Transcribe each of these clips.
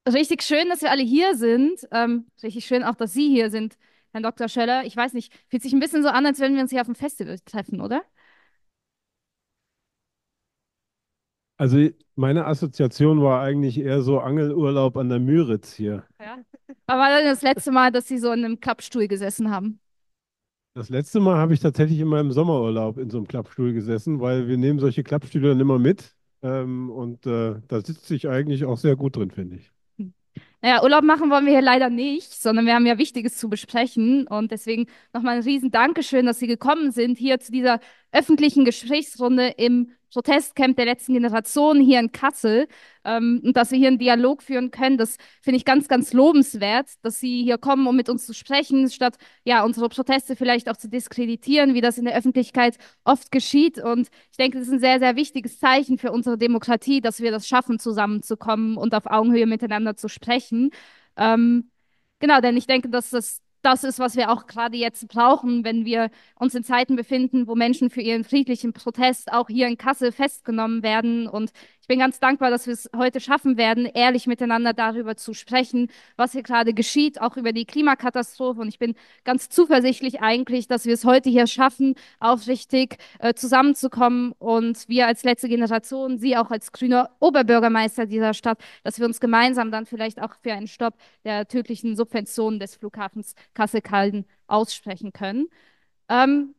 richtig schön, dass wir alle hier sind. Richtig schön auch, dass Sie hier sind, Herr Dr. Schöller. Ich weiß nicht, fühlt sich ein bisschen so an, als wenn wir uns hier auf dem Festival treffen, oder? Also meine Assoziation war eigentlich eher so Angelurlaub an der Müritz hier. Ja. Aber war das letzte Mal, dass Sie so in einem Klappstuhl gesessen haben? Das letzte Mal habe ich tatsächlich in meinem Sommerurlaub in so einem Klappstuhl gesessen, weil wir nehmen solche Klappstühle dann immer mit. Da sitzt sich eigentlich auch sehr gut drin, finde ich. Naja, Urlaub machen wollen wir hier leider nicht, sondern wir haben ja Wichtiges zu besprechen. Und deswegen nochmal ein riesen Dankeschön, dass Sie gekommen sind hier zu dieser öffentlichen Gesprächsrunde im Protestcamp der letzten Generation hier in Kassel. Und dass wir hier einen Dialog führen können, das finde ich ganz, ganz lobenswert, dass Sie hier kommen, um mit uns zu sprechen, statt ja unsere Proteste vielleicht auch zu diskreditieren, wie das in der Öffentlichkeit oft geschieht. Und ich denke, das ist ein sehr, sehr wichtiges Zeichen für unsere Demokratie, dass wir das schaffen, zusammenzukommen und auf Augenhöhe miteinander zu sprechen. Ähm, genau, denn ich denke, dass das ist, was wir auch gerade jetzt brauchen, wenn wir uns in Zeiten befinden, wo Menschen für ihren friedlichen Protest auch hier in Kassel festgenommen werden. Und ich bin ganz dankbar, dass wir es heute schaffen werden, ehrlich miteinander darüber zu sprechen, was hier gerade geschieht, auch über die Klimakatastrophe. Und ich bin ganz zuversichtlich eigentlich, dass wir es heute hier schaffen, aufrichtig zusammenzukommen und wir als letzte Generation, Sie auch als grüner Oberbürgermeister dieser Stadt, dass wir uns gemeinsam dann vielleicht auch für einen Stopp der tödlichen Subventionen des Flughafens Kassel-Calden aussprechen können. Ähm,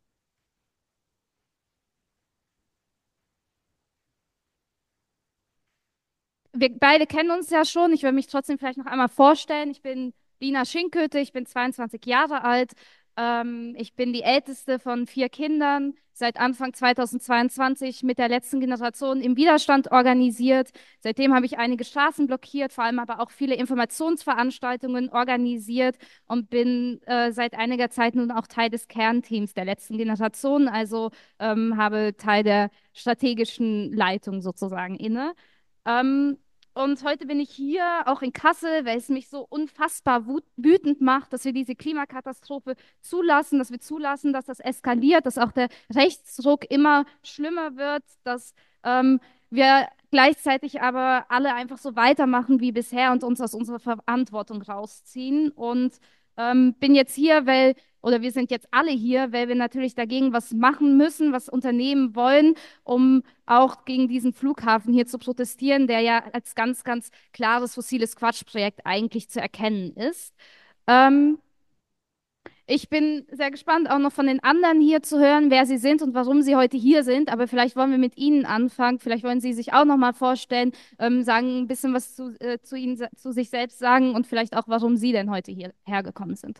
wir beide kennen uns ja schon. Ich will mich trotzdem vielleicht noch einmal vorstellen. Ich bin Lina Schinköte, ich bin 22 Jahre alt. Ich bin die älteste von 4 Kindern, seit Anfang 2022 mit der letzten Generation im Widerstand organisiert. Seitdem habe ich einige Straßen blockiert, vor allem aber auch viele Informationsveranstaltungen organisiert und bin seit einiger Zeit nun auch Teil des Kernteams der letzten Generation, also habe Teil der strategischen Leitung sozusagen inne. Ähm, und heute bin ich hier, auch in Kassel, weil es mich so unfassbar wütend macht, dass wir diese Klimakatastrophe zulassen, dass wir zulassen, dass das eskaliert, dass auch der Rechtsruck immer schlimmer wird, dass wir gleichzeitig aber alle einfach so weitermachen wie bisher und uns aus unserer Verantwortung rausziehen. Und bin jetzt hier, oder wir sind jetzt alle hier, weil wir natürlich dagegen was machen müssen, was unternehmen wollen, um auch gegen diesen Flughafen hier zu protestieren, der ja als ganz, ganz klares fossiles Quatschprojekt eigentlich zu erkennen ist. Ähm, Ich bin sehr gespannt, auch noch von den anderen hier zu hören, wer sie sind und warum sie heute hier sind. Aber vielleicht wollen wir mit Ihnen anfangen. Vielleicht wollen Sie sich auch noch mal vorstellen, sagen ein bisschen was zu Ihnen, zu sich selbst sagen und vielleicht auch, warum Sie denn heute hierher gekommen sind.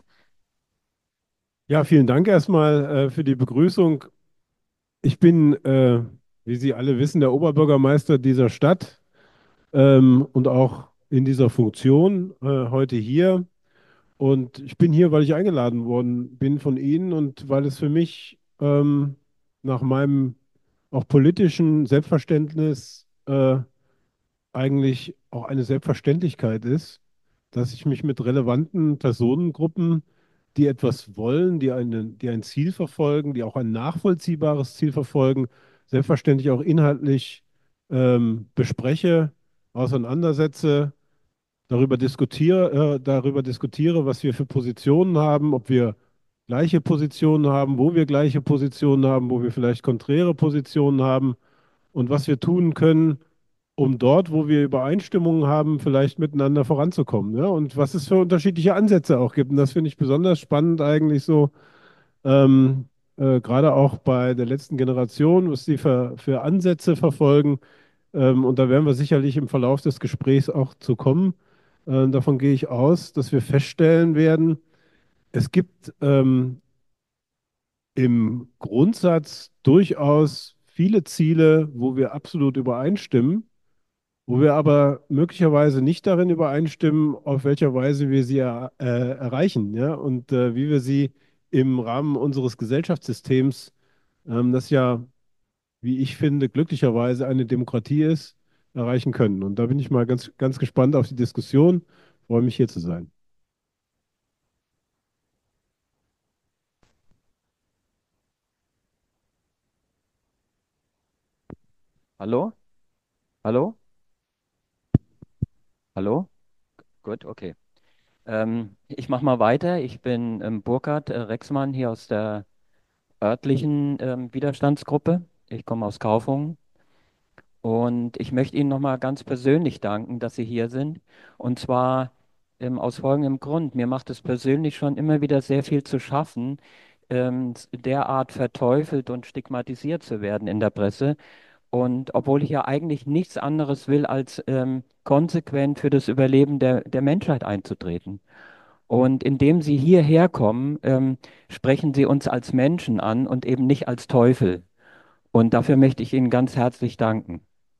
Ja, vielen Dank erstmal für die Begrüßung. Ich bin, wie Sie alle wissen, der Oberbürgermeister dieser Stadt und auch in dieser Funktion heute hier. Und ich bin hier, weil ich eingeladen worden bin von Ihnen und weil es für mich nach meinem auch politischen Selbstverständnis eigentlich auch eine Selbstverständlichkeit ist, dass ich mich mit relevanten Personengruppen, die etwas wollen, die ein Ziel verfolgen, die auch ein nachvollziehbares Ziel verfolgen, selbstverständlich auch inhaltlich bespreche, auseinandersetze, darüber diskutiere, was wir für Positionen haben, ob wir gleiche Positionen haben, wo wir gleiche Positionen haben, wo wir vielleicht konträre Positionen haben und was wir tun können, um dort, wo wir Übereinstimmungen haben, vielleicht miteinander voranzukommen. Ja? Und was es für unterschiedliche Ansätze auch gibt. Und das finde ich besonders spannend eigentlich so, ähm, gerade auch bei der letzten Generation, was sie für Ansätze verfolgen. Und da werden wir sicherlich im Verlauf des Gesprächs auch zu kommen. Davon gehe ich aus, dass wir feststellen werden, es gibt im Grundsatz durchaus viele Ziele, wo wir absolut übereinstimmen, wo wir aber möglicherweise nicht darin übereinstimmen, auf welcher Weise wir sie erreichen, ja, und wie wir sie im Rahmen unseres Gesellschaftssystems, das ja, wie ich finde, glücklicherweise eine Demokratie ist, erreichen können. Und da bin ich mal ganz, ganz gespannt auf die Diskussion. Freue mich hier zu sein. Hallo? Hallo? Hallo? Gut, okay. Ich mache mal weiter. Ich bin Burkhard Rexmann hier aus der örtlichen Widerstandsgruppe. Ich komme aus Kaufungen und ich möchte Ihnen nochmal ganz persönlich danken, dass Sie hier sind. Und zwar aus folgendem Grund. Mir macht es persönlich schon immer wieder sehr viel zu schaffen, derart verteufelt und stigmatisiert zu werden in der Presse. Und obwohl ich ja eigentlich nichts anderes will, als konsequent für das Überleben der Menschheit einzutreten. Und indem Sie hierher kommen, sprechen Sie uns als Menschen an und eben nicht als Teufel. Und dafür möchte ich Ihnen ganz herzlich danken.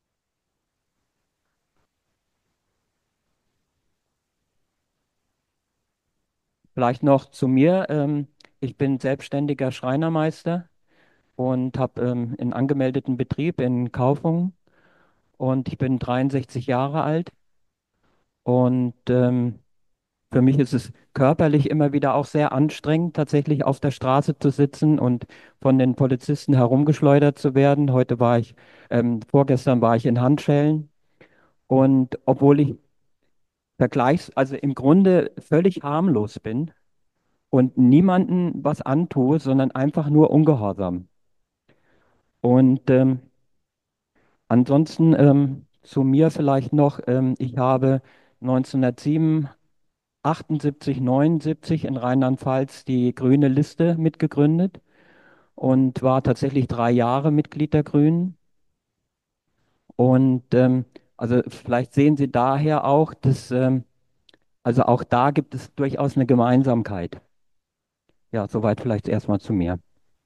Vielleicht noch zu mir. Ich bin selbstständiger Schreinermeister und habe einen angemeldeten Betrieb in Kaufungen und ich bin 63 Jahre alt und für mich ist es körperlich immer wieder auch sehr anstrengend, tatsächlich auf der Straße zu sitzen und von den Polizisten herumgeschleudert zu werden. Vorgestern war ich in Handschellen und obwohl ich also im Grunde völlig harmlos bin und niemanden was antue, sondern einfach nur ungehorsam. Und ansonsten zu mir vielleicht noch, ich habe 1907 78, 79 in Rheinland-Pfalz die Grüne Liste mitgegründet und war tatsächlich 3 Jahre Mitglied der Grünen. Und also vielleicht sehen Sie daher auch, dass also auch da gibt es durchaus eine Gemeinsamkeit. Ja, soweit vielleicht erstmal zu mir.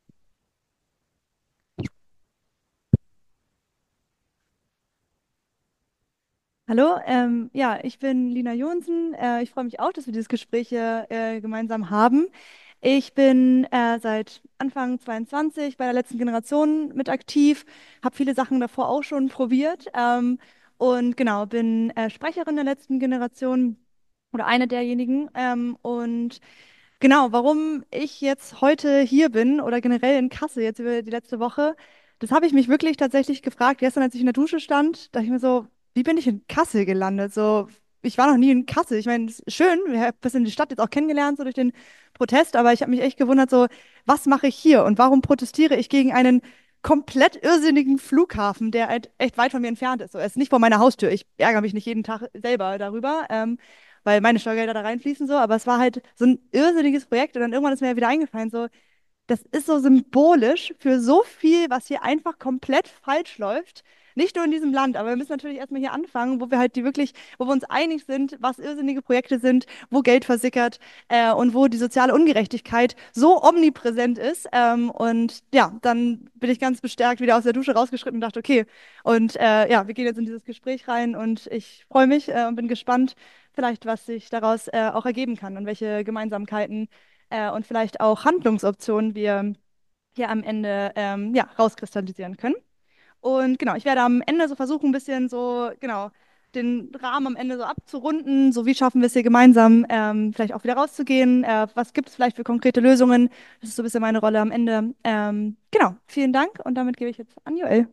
Hallo, ja, ich bin Lina Jonsen. Ich freue mich auch, dass wir dieses Gespräch hier gemeinsam haben. Ich bin seit Anfang 22 bei der letzten Generation mit aktiv, habe viele Sachen davor auch schon probiert und genau, bin Sprecherin der letzten Generation oder eine derjenigen. Und genau, warum ich jetzt heute hier bin oder generell in Kassel jetzt über die letzte Woche, das habe ich mich wirklich tatsächlich gefragt. Gestern, als ich in der Dusche stand, dachte ich mir so, wie bin ich in Kassel gelandet? So, ich war noch nie in Kassel. Ich meine, es ist schön, ich habe ein bisschen die Stadt jetzt auch kennengelernt, so durch den Protest, aber ich habe mich echt gewundert, so, was mache ich hier und warum protestiere ich gegen einen komplett irrsinnigen Flughafen, der halt echt weit von mir entfernt ist. So, er ist nicht vor meiner Haustür. Ich ärgere mich nicht jeden Tag selber darüber. Weil meine Steuergelder da reinfließen, so, aber es war halt so ein irrsinniges Projekt und dann irgendwann ist mir ja wieder eingefallen, so, das ist so symbolisch für so viel, was hier einfach komplett falsch läuft. Nicht nur in diesem Land, aber wir müssen natürlich erstmal hier anfangen, wo wir halt die wirklich, wo wir uns einig sind, was irrsinnige Projekte sind, wo Geld versickert und wo die soziale Ungerechtigkeit so omnipräsent ist. Und ja, dann bin ich ganz bestärkt wieder aus der Dusche rausgeschritten und dachte, okay, und ja, wir gehen jetzt in dieses Gespräch rein und ich freue mich und bin gespannt, vielleicht, was sich daraus auch ergeben kann und welche Gemeinsamkeiten und vielleicht auch Handlungsoptionen wir hier am Ende ja, rauskristallisieren können. Und genau, ich werde am Ende so versuchen, ein bisschen so, genau, den Rahmen am Ende so abzurunden, so wie schaffen wir es hier gemeinsam, vielleicht auch wieder rauszugehen, was gibt es vielleicht für konkrete Lösungen, das ist so ein bisschen meine Rolle am Ende. Genau, vielen Dank und damit gebe ich jetzt an Joel.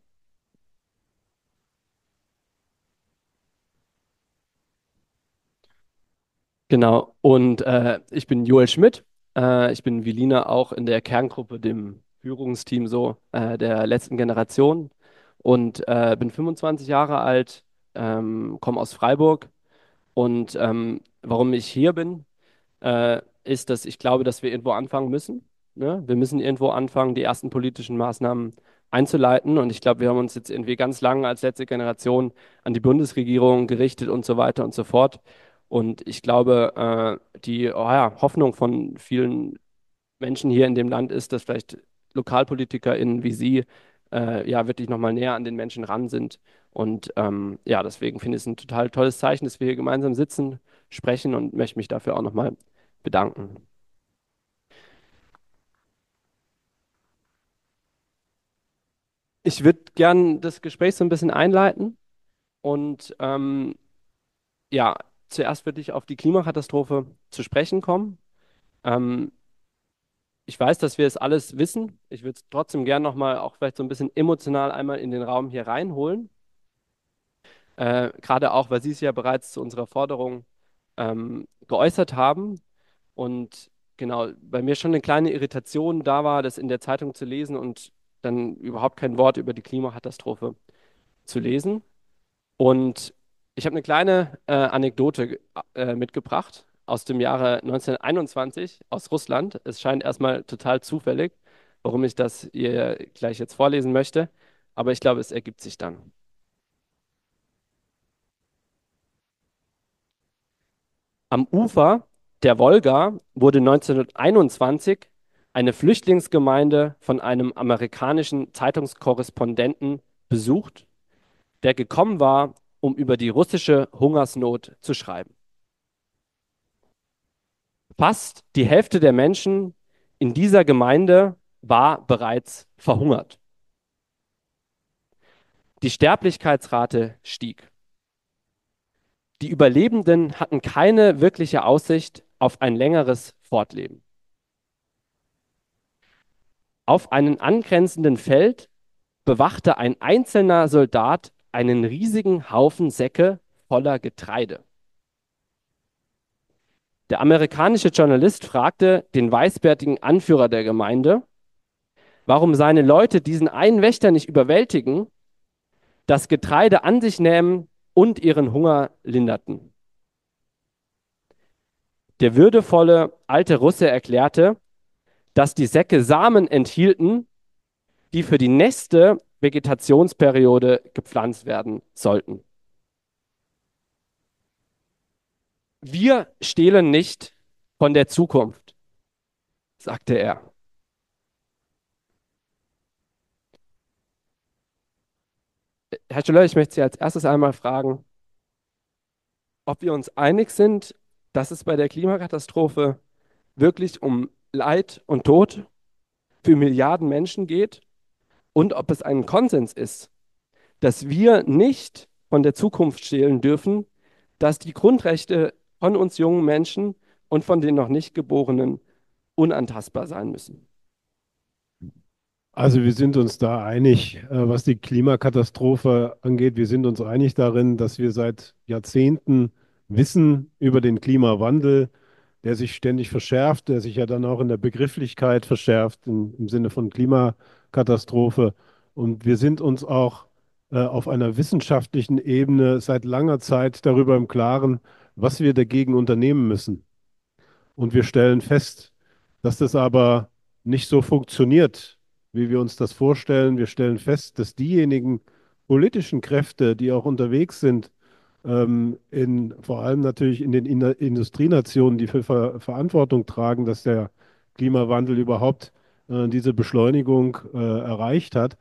Genau, und ich bin Joel Schmidt. Ich bin wie Lina auch in der Kerngruppe, dem Führungsteam so der letzten Generation und bin 25 Jahre alt, komme aus Freiburg und warum ich hier bin, ist, dass ich glaube, dass wir irgendwo anfangen müssen. Ne? Wir müssen irgendwo anfangen, die ersten politischen Maßnahmen einzuleiten und ich glaube, wir haben uns jetzt irgendwie ganz lange als letzte Generation an die Bundesregierung gerichtet und so weiter und so fort. Und ich glaube, die ja, Hoffnung von vielen Menschen hier in dem Land ist, dass vielleicht LokalpolitikerInnen wie Sie ja wirklich nochmal näher an den Menschen ran sind. Und ja, deswegen finde ich es ein total tolles Zeichen, dass wir hier gemeinsam sitzen, sprechen und möchte mich dafür auch nochmal bedanken. Ich würde gern das Gespräch so ein bisschen einleiten und ja, zuerst würde ich auf die Klimakatastrophe zu sprechen kommen. Ähm, Ich weiß, dass wir es alles wissen. Ich würde es trotzdem gern nochmal auch vielleicht so ein bisschen emotional einmal in den Raum hier reinholen. Gerade auch, weil Sie es ja bereits zu unserer Forderung geäußert haben. Und genau, bei mir schon eine kleine Irritation da war, das in der Zeitung zu lesen und dann überhaupt kein Wort über die Klimakatastrophe zu lesen. Und ich habe eine kleine Anekdote mitgebracht aus dem Jahre 1921 aus Russland. Es scheint erstmal total zufällig, warum ich das hier gleich jetzt vorlesen möchte, aber ich glaube, es ergibt sich dann. Am Ufer der Wolga wurde 1921 eine Flüchtlingsgemeinde von einem amerikanischen Zeitungskorrespondenten besucht, der gekommen war, um über die russische Hungersnot zu schreiben. Fast die Hälfte der Menschen in dieser Gemeinde war bereits verhungert. Die Sterblichkeitsrate stieg. Die Überlebenden hatten keine wirkliche Aussicht auf ein längeres Fortleben. Auf einem angrenzenden Feld bewachte ein einzelner Soldat einen riesigen Haufen Säcke voller Getreide. Der amerikanische Journalist fragte den weißbärtigen Anführer der Gemeinde, warum seine Leute diesen einen Wächter nicht überwältigen, das Getreide an sich nähmen und ihren Hunger linderten. Der würdevolle alte Russe erklärte, dass die Säcke Samen enthielten, die für die nächste Vegetationsperiode gepflanzt werden sollten. Wir stehlen nicht von der Zukunft, sagte er. Herr Schüller, ich möchte Sie als erstes einmal fragen, ob wir uns einig sind, dass es bei der Klimakatastrophe wirklich um Leid und Tod für Milliarden Menschen geht und ob es ein Konsens ist, dass wir nicht von der Zukunft stehlen dürfen, dass die Grundrechte von uns jungen Menschen und von den noch nicht Geborenen unantastbar sein müssen. Also wir sind uns da einig, was die Klimakatastrophe angeht. Wir sind uns einig darin, dass wir seit Jahrzehnten wissen über den Klimawandel, der sich ständig verschärft, der sich ja dann auch in der Begrifflichkeit verschärft, im Sinne von Klimakatastrophe. Und wir sind uns auch auf einer wissenschaftlichen Ebene seit langer Zeit darüber im Klaren, was wir dagegen unternehmen müssen. Und wir stellen fest, dass das aber nicht so funktioniert, wie wir uns das vorstellen. Wir stellen fest, dass diejenigen politischen Kräfte, die auch unterwegs sind, vor allem natürlich in den Industrienationen, die für Verantwortung tragen, dass der Klimawandel überhaupt diese Beschleunigung erreicht hat,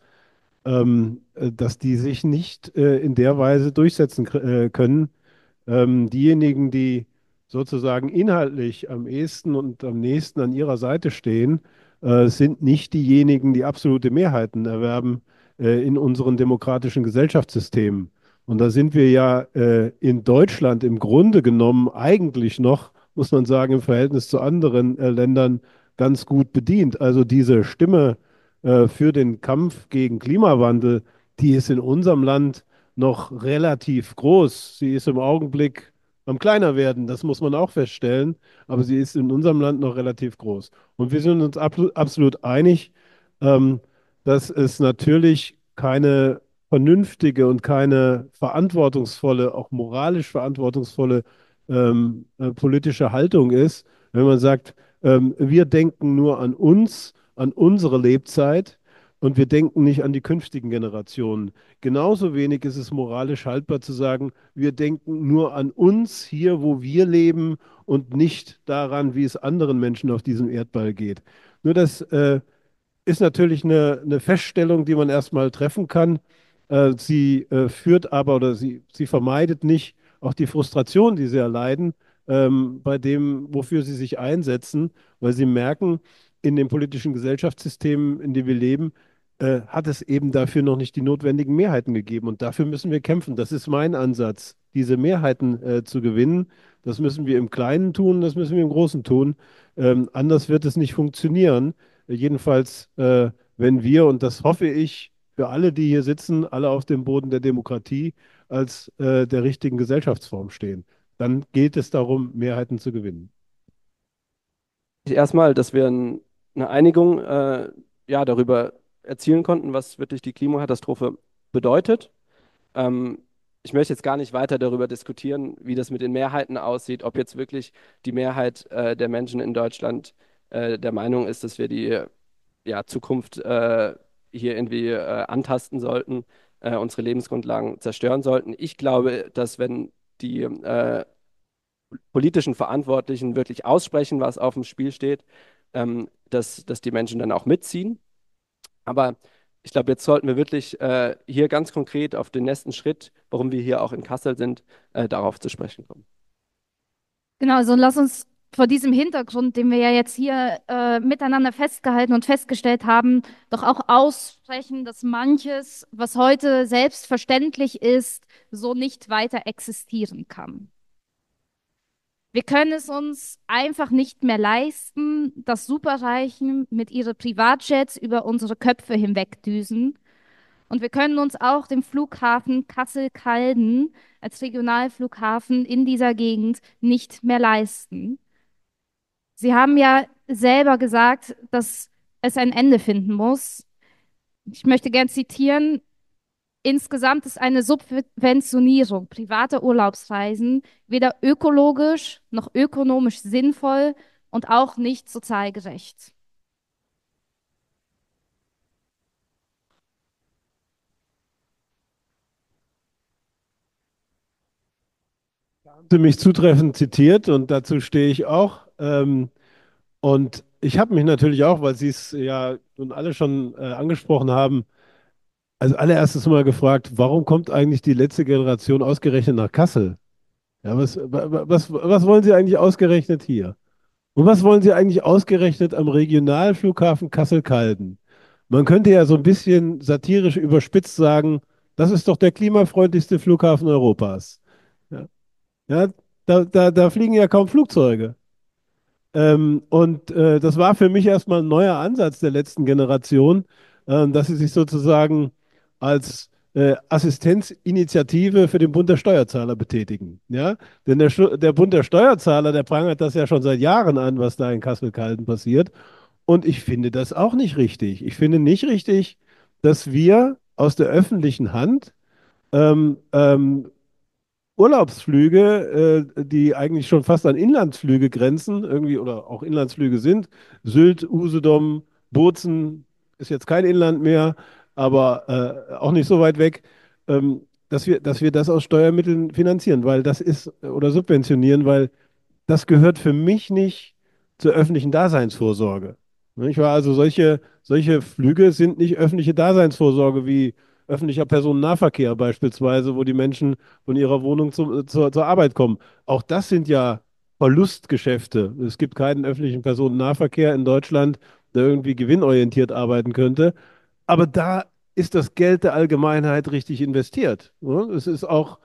dass die sich nicht in der Weise durchsetzen können. Diejenigen, die sozusagen inhaltlich am ehesten und am nächsten an ihrer Seite stehen, sind nicht diejenigen, die absolute Mehrheiten erwerben in unseren demokratischen Gesellschaftssystemen. Und da sind wir ja in Deutschland im Grunde genommen eigentlich noch, muss man sagen, im Verhältnis zu anderen Ländern ganz gut bedient. Also diese Stimme für den Kampf gegen Klimawandel, die ist in unserem Land noch relativ groß. Sie ist im Augenblick am kleiner werden, das muss man auch feststellen, aber sie ist in unserem Land noch relativ groß. Und wir sind uns absolut einig, ähm, dass es natürlich keine vernünftige und keine verantwortungsvolle, auch moralisch verantwortungsvolle politische Haltung ist, wenn man sagt, wir denken nur an uns, an unsere Lebzeit und wir denken nicht an die künftigen Generationen. Genauso wenig ist es moralisch haltbar zu sagen, wir denken nur an uns hier, wo wir leben und nicht daran, wie es anderen Menschen auf diesem Erdball geht. Nur das ist natürlich eine Feststellung, die man erstmal treffen kann. Sie führt aber oder sie vermeidet nicht auch die Frustration, die sie erleiden, bei dem, wofür sie sich einsetzen, weil sie merken, in den politischen Gesellschaftssystemen, in denen wir leben, hat es eben dafür noch nicht die notwendigen Mehrheiten gegeben. Und dafür müssen wir kämpfen. Das ist mein Ansatz, diese Mehrheiten zu gewinnen. Das müssen wir im Kleinen tun, das müssen wir im Großen tun. Anders wird es nicht funktionieren. Jedenfalls, wenn wir, und das hoffe ich für alle, die hier sitzen, alle auf dem Boden der Demokratie als der richtigen Gesellschaftsform stehen. dann geht es darum, Mehrheiten zu gewinnen. Erstmal, dass wir eine Einigung ja, darüber erzielen konnten, was wirklich die Klimakatastrophe bedeutet. Ähm, Ich möchte jetzt gar nicht weiter darüber diskutieren, wie das mit den Mehrheiten aussieht, ob jetzt wirklich die Mehrheit der Menschen in Deutschland der Meinung ist, dass wir die ja, Zukunft hier irgendwie antasten sollten, unsere Lebensgrundlagen zerstören sollten. Ich glaube, dass wenn die politischen Verantwortlichen wirklich aussprechen, was auf dem Spiel steht, dass die Menschen dann auch mitziehen. Aber ich glaube, jetzt sollten wir wirklich hier ganz konkret auf den nächsten Schritt, warum wir hier auch in Kassel sind, darauf zu sprechen kommen. Genau, also lass uns vor diesem Hintergrund, den wir ja jetzt hier miteinander festgehalten und festgestellt haben, doch auch aussprechen, dass manches, was heute selbstverständlich ist, so nicht weiter existieren kann. Wir können es uns einfach nicht mehr leisten, dass Superreichen mit ihren Privatjets über unsere Köpfe hinwegdüsen. Und wir können uns auch den Flughafen Kassel-Calden als Regionalflughafen in dieser Gegend nicht mehr leisten. Sie haben ja selber gesagt, dass es ein Ende finden muss. Ich möchte gern zitieren, insgesamt ist eine Subventionierung privater Urlaubsreisen weder ökologisch noch ökonomisch sinnvoll und auch nicht sozial gerecht. Haben Sie mich zutreffend zitiert und dazu stehe ich auch. Und ich habe mich natürlich auch, weil Sie es ja nun alle schon angesprochen haben, als allererstes mal gefragt, warum kommt eigentlich die letzte Generation ausgerechnet nach Kassel? Ja, was wollen Sie eigentlich ausgerechnet hier? Und was wollen Sie eigentlich ausgerechnet am Regionalflughafen Kassel-Calden? Man könnte ja so ein bisschen satirisch überspitzt sagen, das ist doch der klimafreundlichste Flughafen Europas. Ja, ja da fliegen ja kaum Flugzeuge. Das war für mich erstmal ein neuer Ansatz der letzten Generation, dass sie sich sozusagen als Assistenzinitiative für den Bund der Steuerzahler betätigen. Ja? Denn der Bund der Steuerzahler, der prangert das ja schon seit Jahren an, was da in Kassel-Calden passiert. Und ich finde das auch nicht richtig. Ich finde nicht richtig, dass wir aus der öffentlichen Hand ähm, ähm, Urlaubsflüge, die eigentlich schon fast an Inlandsflüge grenzen, irgendwie oder auch Inlandsflüge sind. Sylt, Usedom, Bozen ist jetzt kein Inland mehr, aber auch nicht so weit weg, dass wir das aus Steuermitteln finanzieren, weil das ist, oder subventionieren, weil das gehört für mich nicht zur öffentlichen Daseinsvorsorge. Nicht wahr? Also solche Flüge sind nicht öffentliche Daseinsvorsorge wie öffentlicher Personennahverkehr beispielsweise, wo die Menschen von ihrer Wohnung zur Arbeit kommen. Auch das sind ja Verlustgeschäfte. Es gibt keinen öffentlichen Personennahverkehr in Deutschland, der irgendwie gewinnorientiert arbeiten könnte. Aber da ist das Geld der Allgemeinheit richtig investiert. Ne? Es ist auch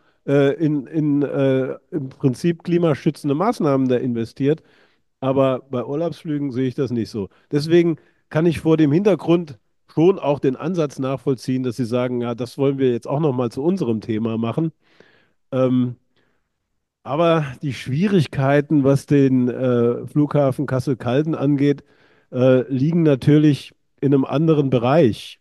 in im Prinzip klimaschützende Maßnahmen da investiert. Aber bei Urlaubsflügen sehe ich das nicht so. Deswegen kann ich vor dem Hintergrund schon auch den Ansatz nachvollziehen, dass Sie sagen, ja, das wollen wir jetzt auch noch mal zu unserem Thema machen. Ähm, aber die Schwierigkeiten, was den Flughafen Kassel-Calden angeht, liegen natürlich in einem anderen Bereich.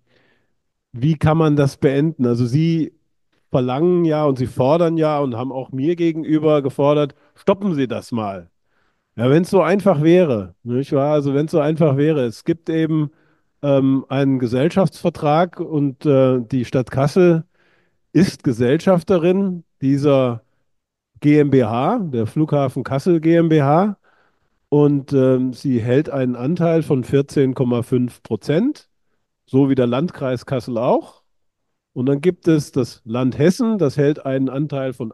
Wie kann man das beenden? Also Sie verlangen ja und Sie fordern ja und haben auch mir gegenüber gefordert, stoppen Sie das mal. Ja, wenn es so einfach wäre, nicht wahr? Also wenn es so einfach wäre. Es gibt eben einen Gesellschaftsvertrag und die Stadt Kassel ist Gesellschafterin dieser GmbH, der Flughafen Kassel GmbH. Und sie hält einen Anteil von 14,5%, so wie der Landkreis Kassel auch. Und dann gibt es das Land Hessen, das hält einen Anteil von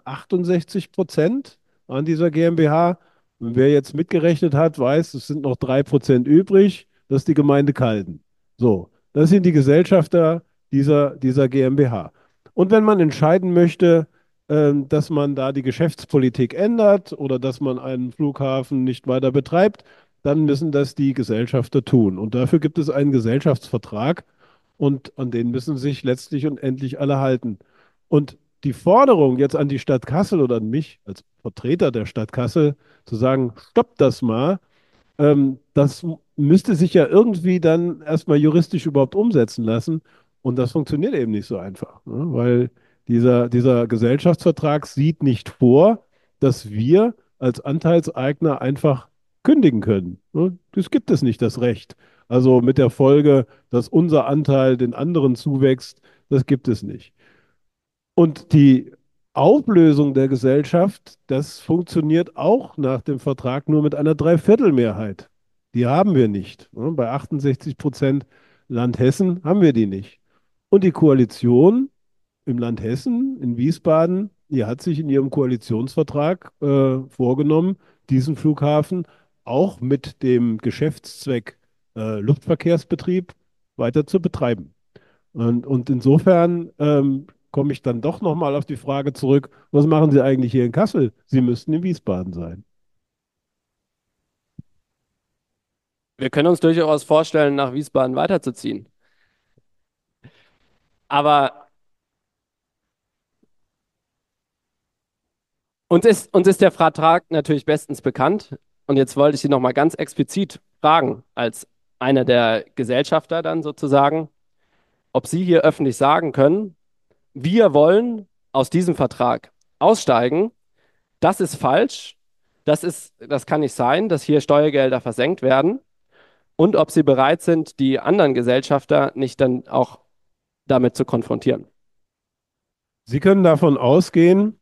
68% an dieser GmbH. Und wer jetzt mitgerechnet hat, weiß, es sind noch 3% übrig. Das ist die Gemeinde Calden. So, das sind die Gesellschafter dieser GmbH. Und wenn man entscheiden möchte, dass man da die Geschäftspolitik ändert oder dass man einen Flughafen nicht weiter betreibt, dann müssen das die Gesellschafter tun. Und dafür gibt es einen Gesellschaftsvertrag und an den müssen sich letztlich und endlich alle halten. Und die Forderung jetzt an die Stadt Kassel oder an mich als Vertreter der Stadt Kassel zu sagen, stoppt das mal, das müsste sich ja irgendwie dann erstmal juristisch überhaupt umsetzen lassen. Und das funktioniert eben nicht so einfach, ne? Weil dieser Gesellschaftsvertrag sieht nicht vor, dass wir als Anteilseigner einfach kündigen können, ne? Das gibt es nicht, das Recht. Also mit der Folge, dass unser Anteil den anderen zuwächst, das gibt es nicht. Und die Auflösung der Gesellschaft, das funktioniert auch nach dem Vertrag nur mit einer Dreiviertelmehrheit. Die haben wir nicht, ne? Bei 68% Land Hessen haben wir die nicht. Und die Koalition im Land Hessen, in Wiesbaden, die hat sich in ihrem Koalitionsvertrag vorgenommen, diesen Flughafen auch mit dem Geschäftszweck Luftverkehrsbetrieb weiter zu betreiben. Und insofern komme ich dann doch nochmal auf die Frage zurück, was machen Sie eigentlich hier in Kassel? Sie müssten in Wiesbaden sein. Wir können uns durchaus vorstellen, nach Wiesbaden weiterzuziehen. Aber uns ist der Vertrag natürlich bestens bekannt. Und jetzt wollte ich Sie nochmal ganz explizit fragen, als einer der Gesellschafter dann sozusagen, ob Sie hier öffentlich sagen können, wir wollen aus diesem Vertrag aussteigen. Das ist falsch. Das kann nicht sein, dass hier Steuergelder versenkt werden. Und ob Sie bereit sind, die anderen Gesellschafter nicht dann auch damit zu konfrontieren. Sie können davon ausgehen,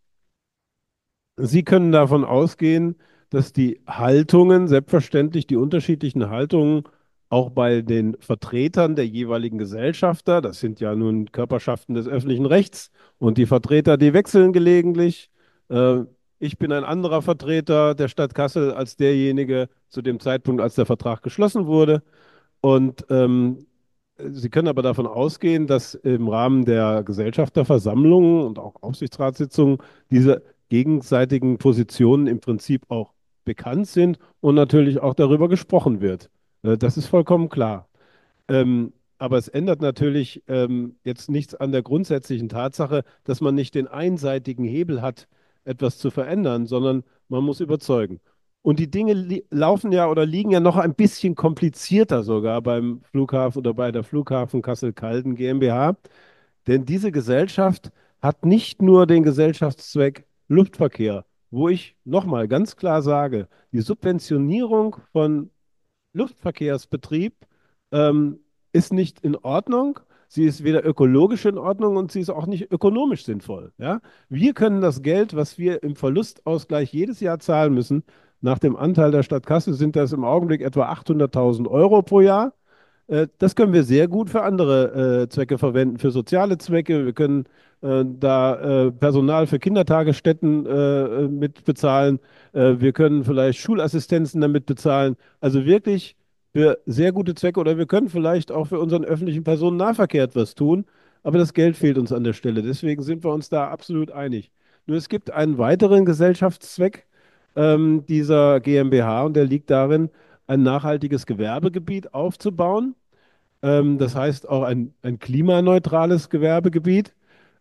Sie können davon ausgehen, dass die Haltungen, selbstverständlich die unterschiedlichen Haltungen, auch bei den Vertretern der jeweiligen Gesellschafter, das sind ja nun Körperschaften des öffentlichen Rechts, und die Vertreter, die wechseln gelegentlich. Äh, Ich bin ein anderer Vertreter der Stadt Kassel als derjenige zu dem Zeitpunkt, als der Vertrag geschlossen wurde. Und Sie können aber davon ausgehen, dass im Rahmen der Gesellschafterversammlungen und auch Aufsichtsratssitzungen diese gegenseitigen Positionen im Prinzip auch bekannt sind und natürlich auch darüber gesprochen wird. Das ist vollkommen klar. Aber es ändert natürlich jetzt nichts an der grundsätzlichen Tatsache, dass man nicht den einseitigen Hebel hat, etwas zu verändern, sondern man muss überzeugen. Und die Dinge laufen ja oder liegen ja noch ein bisschen komplizierter sogar beim Flughafen oder bei der Flughafen Kassel-Calden GmbH. Denn diese Gesellschaft hat nicht nur den Gesellschaftszweck Luftverkehr, wo ich nochmal ganz klar sage, die Subventionierung von Luftverkehrsbetrieb ähm, ist nicht in Ordnung. Sie ist weder ökologisch in Ordnung und sie ist auch nicht ökonomisch sinnvoll. Ja? Wir können das Geld, was wir im Verlustausgleich jedes Jahr zahlen müssen, nach dem Anteil der Stadt Kassel sind das im Augenblick etwa 800.000 Euro pro Jahr. Das können wir sehr gut für andere Zwecke verwenden, für soziale Zwecke. Wir können da Personal für Kindertagesstätten mit bezahlen. Wir können vielleicht Schulassistenzen damit bezahlen. Also wirklich für sehr gute Zwecke oder wir können vielleicht auch für unseren öffentlichen Personennahverkehr etwas tun. Aber das Geld fehlt uns an der Stelle. Deswegen sind wir uns da absolut einig. Nur es gibt einen weiteren Gesellschaftszweck dieser GmbH und der liegt darin, ein nachhaltiges Gewerbegebiet aufzubauen. Das heißt auch ein klimaneutrales Gewerbegebiet.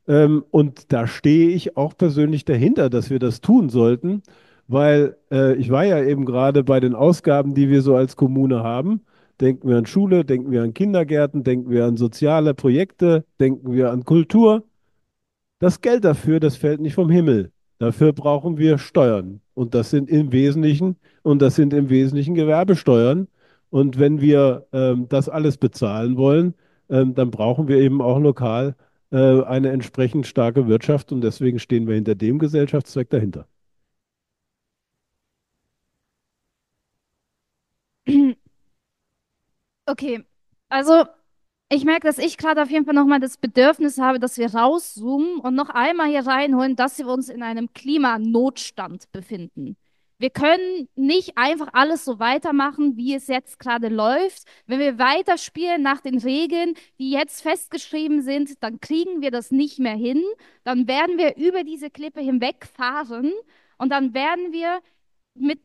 Und da stehe ich auch persönlich dahinter, dass wir das tun sollten, weil ich war ja eben gerade bei den Ausgaben, die wir so als Kommune haben. Denken wir an Schule, denken wir an Kindergärten, denken wir an soziale Projekte, denken wir an Kultur. Das Geld dafür, das fällt nicht vom Himmel. Dafür brauchen wir Steuern. Und das sind im Wesentlichen Gewerbesteuern. Und wenn wir das alles bezahlen wollen, dann brauchen wir eben auch lokal eine entsprechend starke Wirtschaft. Und deswegen stehen wir hinter dem Gesellschaftszweck dahinter. Okay, also ich merke, dass ich gerade auf jeden Fall nochmal das Bedürfnis habe, dass wir rauszoomen und noch einmal hier reinholen, dass wir uns in einem Klimanotstand befinden. Wir können nicht einfach alles so weitermachen, wie es jetzt gerade läuft. Wenn wir weiterspielen nach den Regeln, die jetzt festgeschrieben sind, dann kriegen wir das nicht mehr hin. Dann werden wir über diese Klippe hinwegfahren und dann werden wir mit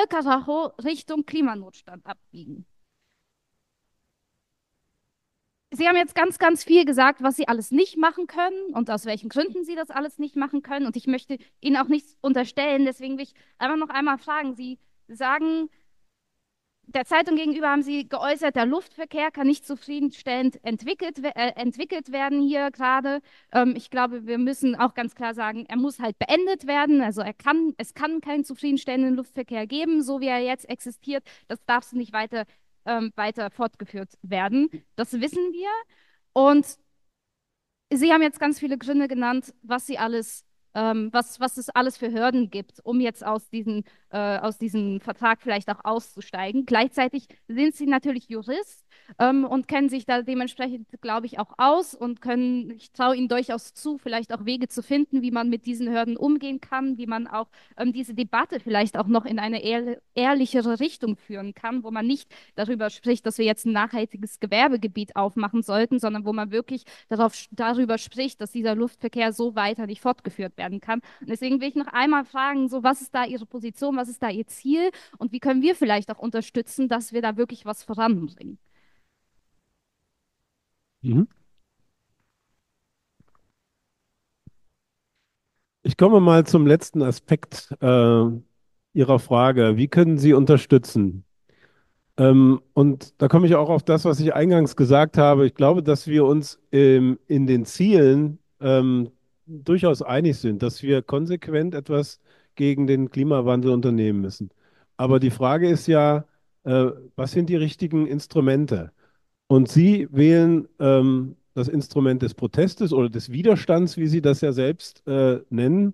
Vollkaracho Richtung Klimanotstand abbiegen. Sie haben jetzt ganz, ganz viel gesagt, was Sie alles nicht machen können und aus welchen Gründen Sie das alles nicht machen können. Und ich möchte Ihnen auch nichts unterstellen. Deswegen will ich einfach noch einmal fragen. Sie sagen, der Zeitung gegenüber haben Sie geäußert, der Luftverkehr kann nicht zufriedenstellend entwickelt werden hier gerade. Ich glaube, wir müssen auch ganz klar sagen, er muss halt beendet werden. Also es kann keinen zufriedenstellenden Luftverkehr geben, so wie er jetzt existiert. Das darf nicht weiter fortgeführt werden. Das wissen wir. Und Sie haben jetzt ganz viele Gründe genannt, was es alles für Hürden gibt, um jetzt aus diesem Vertrag vielleicht auch auszusteigen. Gleichzeitig sind Sie natürlich Jurist und kennen sich da dementsprechend, glaube ich, auch aus und ich traue Ihnen durchaus zu, vielleicht auch Wege zu finden, wie man mit diesen Hürden umgehen kann, wie man auch diese Debatte vielleicht auch noch in eine ehrlichere Richtung führen kann, wo man nicht darüber spricht, dass wir jetzt ein nachhaltiges Gewerbegebiet aufmachen sollten, sondern wo man wirklich darüber spricht, dass dieser Luftverkehr so weiter nicht fortgeführt werden kann. Und deswegen will ich noch einmal fragen, so was ist da Ihre Position, was ist da Ihr Ziel und wie können wir vielleicht auch unterstützen, dass wir da wirklich was voranbringen? Mhm. Ich komme mal zum letzten Aspekt Ihrer Frage. Wie können Sie unterstützen? Und da komme ich auch auf das, was ich eingangs gesagt habe. Ich glaube, dass wir uns in den Zielen durchaus einig sind, dass wir konsequent etwas gegen den Klimawandel unternehmen müssen. Aber die Frage ist ja, was sind die richtigen Instrumente? Und Sie wählen das Instrument des Protestes oder des Widerstands, wie Sie das ja selbst nennen.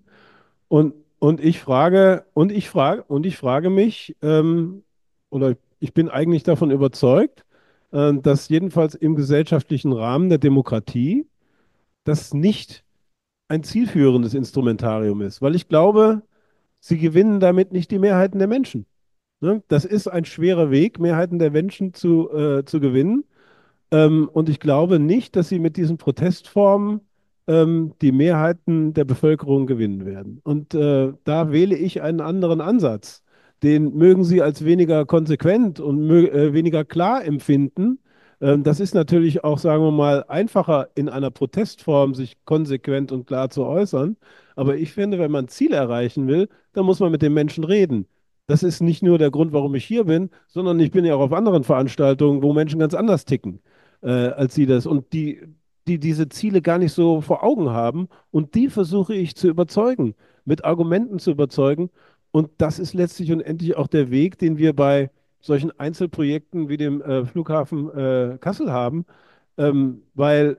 Und ich frage mich, oder ich bin eigentlich davon überzeugt, dass jedenfalls im gesellschaftlichen Rahmen der Demokratie das nicht ein zielführendes Instrumentarium ist, weil ich glaube, sie gewinnen damit nicht die Mehrheiten der Menschen. Ne? Das ist ein schwerer Weg, Mehrheiten der Menschen zu gewinnen. Und ich glaube nicht, dass sie mit diesen Protestformen die Mehrheiten der Bevölkerung gewinnen werden. Und da wähle ich einen anderen Ansatz. Den mögen Sie als weniger konsequent und weniger klar empfinden. Das ist natürlich auch, sagen wir mal, einfacher in einer Protestform sich konsequent und klar zu äußern. Aber ich finde, wenn man Ziele erreichen will, dann muss man mit den Menschen reden. Das ist nicht nur der Grund, warum ich hier bin, sondern ich bin ja auch auf anderen Veranstaltungen, wo Menschen ganz anders ticken als sie das und die diese Ziele gar nicht so vor Augen haben und die versuche ich zu überzeugen, mit Argumenten zu überzeugen und das ist letztlich und endlich auch der Weg, den wir bei solchen Einzelprojekten wie dem Flughafen Kassel haben, weil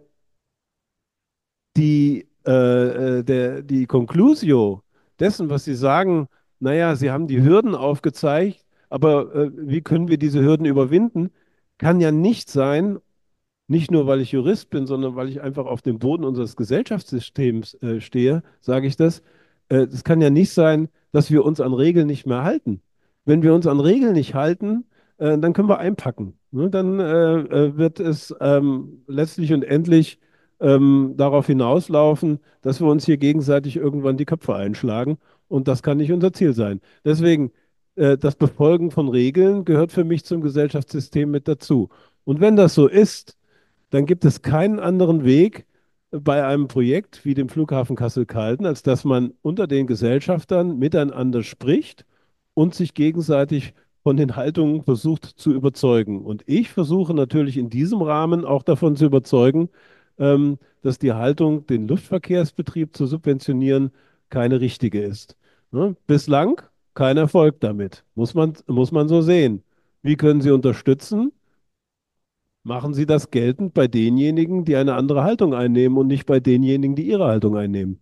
die Conclusio dessen, was Sie sagen, naja, Sie haben die Hürden aufgezeigt, aber wie können wir diese Hürden überwinden, kann ja nicht sein, nicht nur, weil ich Jurist bin, sondern weil ich einfach auf dem Boden unseres Gesellschaftssystems stehe, sage ich das. Es kann ja nicht sein, dass wir uns an Regeln nicht mehr halten. Wenn wir uns an Regeln nicht halten, dann können wir einpacken. Ne? Dann wird es letztlich und endlich darauf hinauslaufen, dass wir uns hier gegenseitig irgendwann die Köpfe einschlagen. Und das kann nicht unser Ziel sein. Deswegen, das Befolgen von Regeln gehört für mich zum Gesellschaftssystem mit dazu. Und wenn das so ist, dann gibt es keinen anderen Weg bei einem Projekt wie dem Flughafen Kassel-Calden, als dass man unter den Gesellschaftern miteinander spricht und sich gegenseitig von den Haltungen versucht zu überzeugen. Und ich versuche natürlich in diesem Rahmen auch davon zu überzeugen, dass die Haltung, den Luftverkehrsbetrieb zu subventionieren, keine richtige ist. Ne? Bislang kein Erfolg damit, muss man so sehen. Wie können Sie unterstützen? Machen Sie das geltend bei denjenigen, die eine andere Haltung einnehmen und nicht bei denjenigen, die ihre Haltung einnehmen.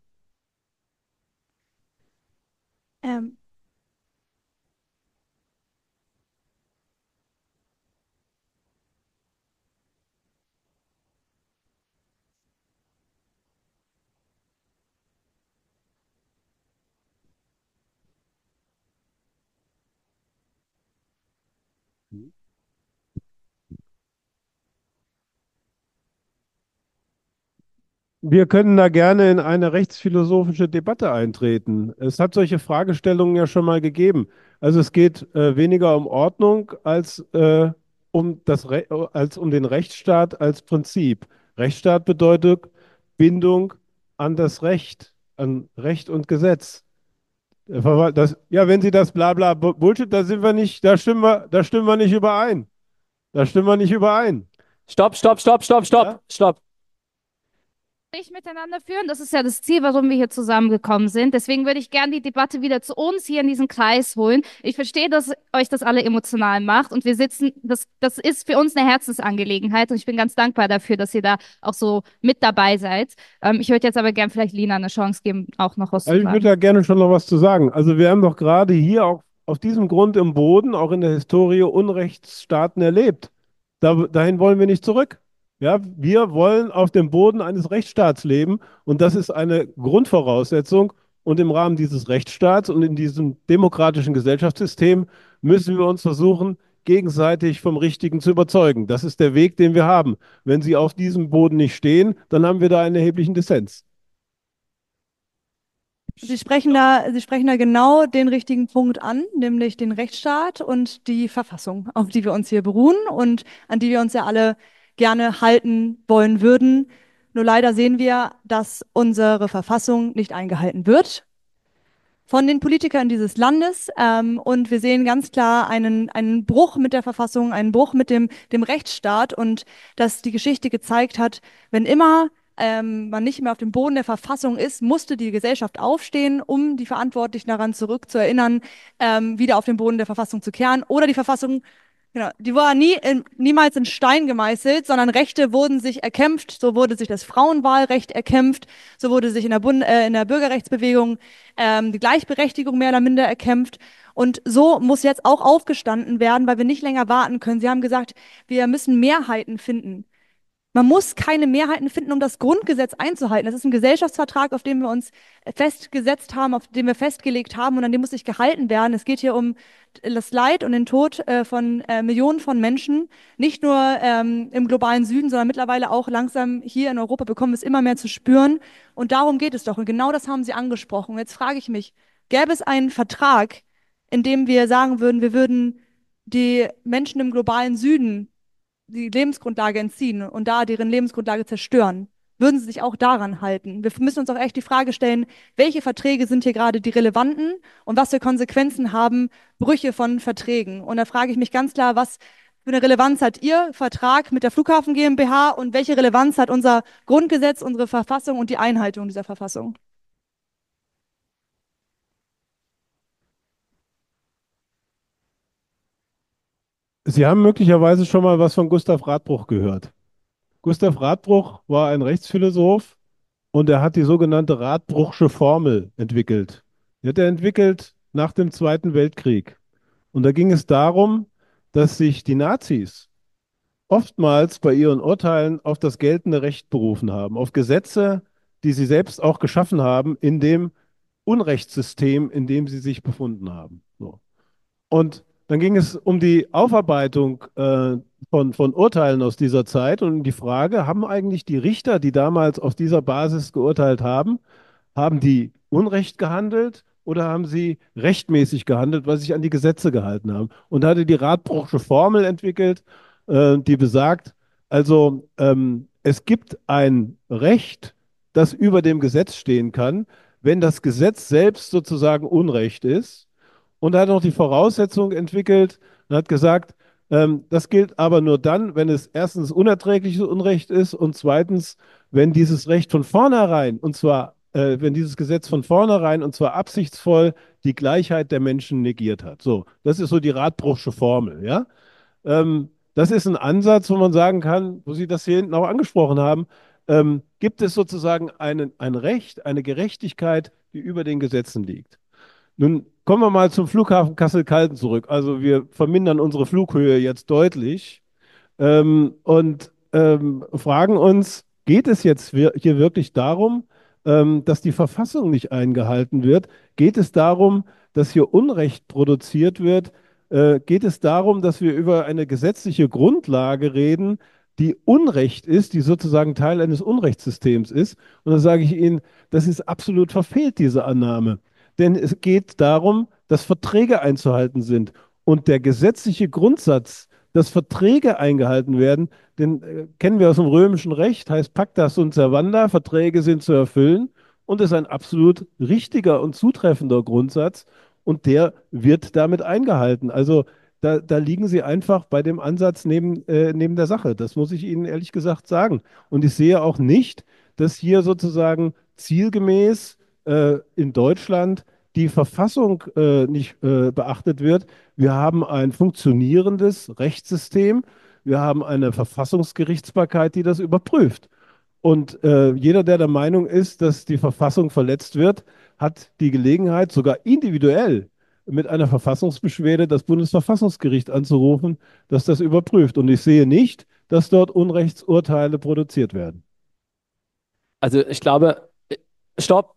Ähm, Wir können da gerne in eine rechtsphilosophische Debatte eintreten. Es hat solche Fragestellungen ja schon mal gegeben. Also es geht weniger um Ordnung als um den Rechtsstaat als Prinzip. Rechtsstaat bedeutet Bindung an das Recht, an Recht und Gesetz. Ja, wenn Sie das Blabla Bullshit, da sind wir nicht, da stimmen wir nicht überein. Da stimmen wir nicht überein. Stopp, stopp, stopp, stopp, stopp, Ja? stopp. Nicht miteinander führen. Das ist ja das Ziel, warum wir hier zusammengekommen sind. Deswegen würde ich gerne die Debatte wieder zu uns hier in diesen Kreis holen. Ich verstehe, dass euch das alle emotional macht und wir sitzen, das ist für uns eine Herzensangelegenheit und ich bin ganz dankbar dafür, dass ihr da auch so mit dabei seid. Ich würde jetzt aber gerne vielleicht Lina eine Chance geben, auch noch was zu Also ich würde sagen. da gerne schon noch was zu sagen. Also wir haben doch gerade hier auch auf diesem Grund im Boden, auch in der Historie, Unrechtsstaaten erlebt. Dahin wollen wir nicht zurück. Ja, wir wollen auf dem Boden eines Rechtsstaats leben und das ist eine Grundvoraussetzung. Und im Rahmen dieses Rechtsstaats und in diesem demokratischen Gesellschaftssystem müssen wir uns versuchen, gegenseitig vom Richtigen zu überzeugen. Das ist der Weg, den wir haben. Wenn Sie auf diesem Boden nicht stehen, dann haben wir da einen erheblichen Dissens. Sie sprechen da genau den richtigen Punkt an, nämlich den Rechtsstaat und die Verfassung, auf die wir uns hier beruhen und an die wir uns ja alle gerne halten wollen würden. Nur leider sehen wir, dass unsere Verfassung nicht eingehalten wird von den Politikern dieses Landes. Und wir sehen ganz klar einen Bruch mit der Verfassung, einen Bruch mit dem Rechtsstaat und dass die Geschichte gezeigt hat, wenn immer man nicht mehr auf dem Boden der Verfassung ist, musste die Gesellschaft aufstehen, um die Verantwortlichen daran zurückzuerinnern, wieder auf den Boden der Verfassung zu kehren oder die Verfassung. Genau, die war niemals in Stein gemeißelt, sondern Rechte wurden sich erkämpft. So wurde sich das Frauenwahlrecht erkämpft, so wurde sich in der Bürgerrechtsbewegung die Gleichberechtigung mehr oder minder erkämpft. Und so muss jetzt auch aufgestanden werden, weil wir nicht länger warten können. Sie haben gesagt, wir müssen Mehrheiten finden. Man muss keine Mehrheiten finden, um das Grundgesetz einzuhalten. Das ist ein Gesellschaftsvertrag, auf dem wir uns festgesetzt haben, auf dem wir festgelegt haben und an dem muss sich gehalten werden. Es geht hier um das Leid und den Tod von Millionen von Menschen, nicht nur im globalen Süden, sondern mittlerweile auch langsam hier in Europa bekommen wir es immer mehr zu spüren. Und darum geht es doch. Und genau das haben Sie angesprochen. Und jetzt frage ich mich, gäbe es einen Vertrag, in dem wir sagen würden, wir würden die Menschen im globalen Süden die Lebensgrundlage entziehen und da deren Lebensgrundlage zerstören, würden sie sich auch daran halten? Wir müssen uns auch echt die Frage stellen, welche Verträge sind hier gerade die relevanten und was für Konsequenzen haben Brüche von Verträgen? Und da frage ich mich ganz klar, was für eine Relevanz hat Ihr Vertrag mit der Flughafen GmbH und welche Relevanz hat unser Grundgesetz, unsere Verfassung und die Einhaltung dieser Verfassung? Sie haben möglicherweise schon mal was von Gustav Radbruch gehört. Gustav Radbruch war ein Rechtsphilosoph und er hat die sogenannte Radbruchsche Formel entwickelt. Die hat er entwickelt nach dem Zweiten Weltkrieg. Und da ging es darum, dass sich die Nazis oftmals bei ihren Urteilen auf das geltende Recht berufen haben, auf Gesetze, die sie selbst auch geschaffen haben in dem Unrechtssystem, in dem sie sich befunden haben. So. Und dann ging es um die Aufarbeitung von Urteilen aus dieser Zeit und um die Frage, haben eigentlich die Richter, die damals auf dieser Basis geurteilt haben, haben die Unrecht gehandelt oder haben sie rechtmäßig gehandelt, weil sie sich an die Gesetze gehalten haben? Und da hatte die Radbruchsche Formel entwickelt, die besagt, also es gibt ein Recht, das über dem Gesetz stehen kann, wenn das Gesetz selbst sozusagen Unrecht ist. Und er hat noch die Voraussetzung entwickelt und hat gesagt, das gilt aber nur dann, wenn es erstens unerträgliches Unrecht ist und zweitens, wenn dieses Recht von vornherein, und zwar, wenn dieses Gesetz von vornherein, und zwar absichtsvoll, die Gleichheit der Menschen negiert hat. So, das ist so die Radbruchsche Formel, ja. Das ist ein Ansatz, wo man sagen kann, wo Sie das hier hinten auch angesprochen haben, gibt es sozusagen ein Recht, eine Gerechtigkeit, die über den Gesetzen liegt. Nun kommen wir mal zum Flughafen Kassel-Calden zurück. Also wir vermindern unsere Flughöhe jetzt deutlich und fragen uns, geht es jetzt hier wirklich darum, dass die Verfassung nicht eingehalten wird? Geht es darum, dass hier Unrecht produziert wird? Geht es darum, dass wir über eine gesetzliche Grundlage reden, die Unrecht ist, die sozusagen Teil eines Unrechtssystems ist? Und dann sage ich Ihnen, das ist absolut verfehlt, diese Annahme. Denn es geht darum, dass Verträge einzuhalten sind. Und der gesetzliche Grundsatz dass Verträge eingehalten werden. Den kennen wir aus dem römischen Recht, heißt Pacta sunt servanda, Verträge sind zu erfüllen und ist ein absolut richtiger und zutreffender Grundsatz und der wird damit eingehalten. Also da liegen Sie einfach bei dem Ansatz neben der Sache. Das muss ich Ihnen ehrlich gesagt sagen. Und ich sehe auch nicht, dass hier sozusagen zielgemäß in Deutschland die Verfassung nicht beachtet wird. Wir haben ein funktionierendes Rechtssystem. Wir haben eine Verfassungsgerichtsbarkeit, die das überprüft. Und jeder, der der Meinung ist, dass die Verfassung verletzt wird, hat die Gelegenheit, sogar individuell mit einer Verfassungsbeschwerde das Bundesverfassungsgericht anzurufen, das das überprüft. Und ich sehe nicht, dass dort Unrechtsurteile produziert werden. Also ich glaube, stopp.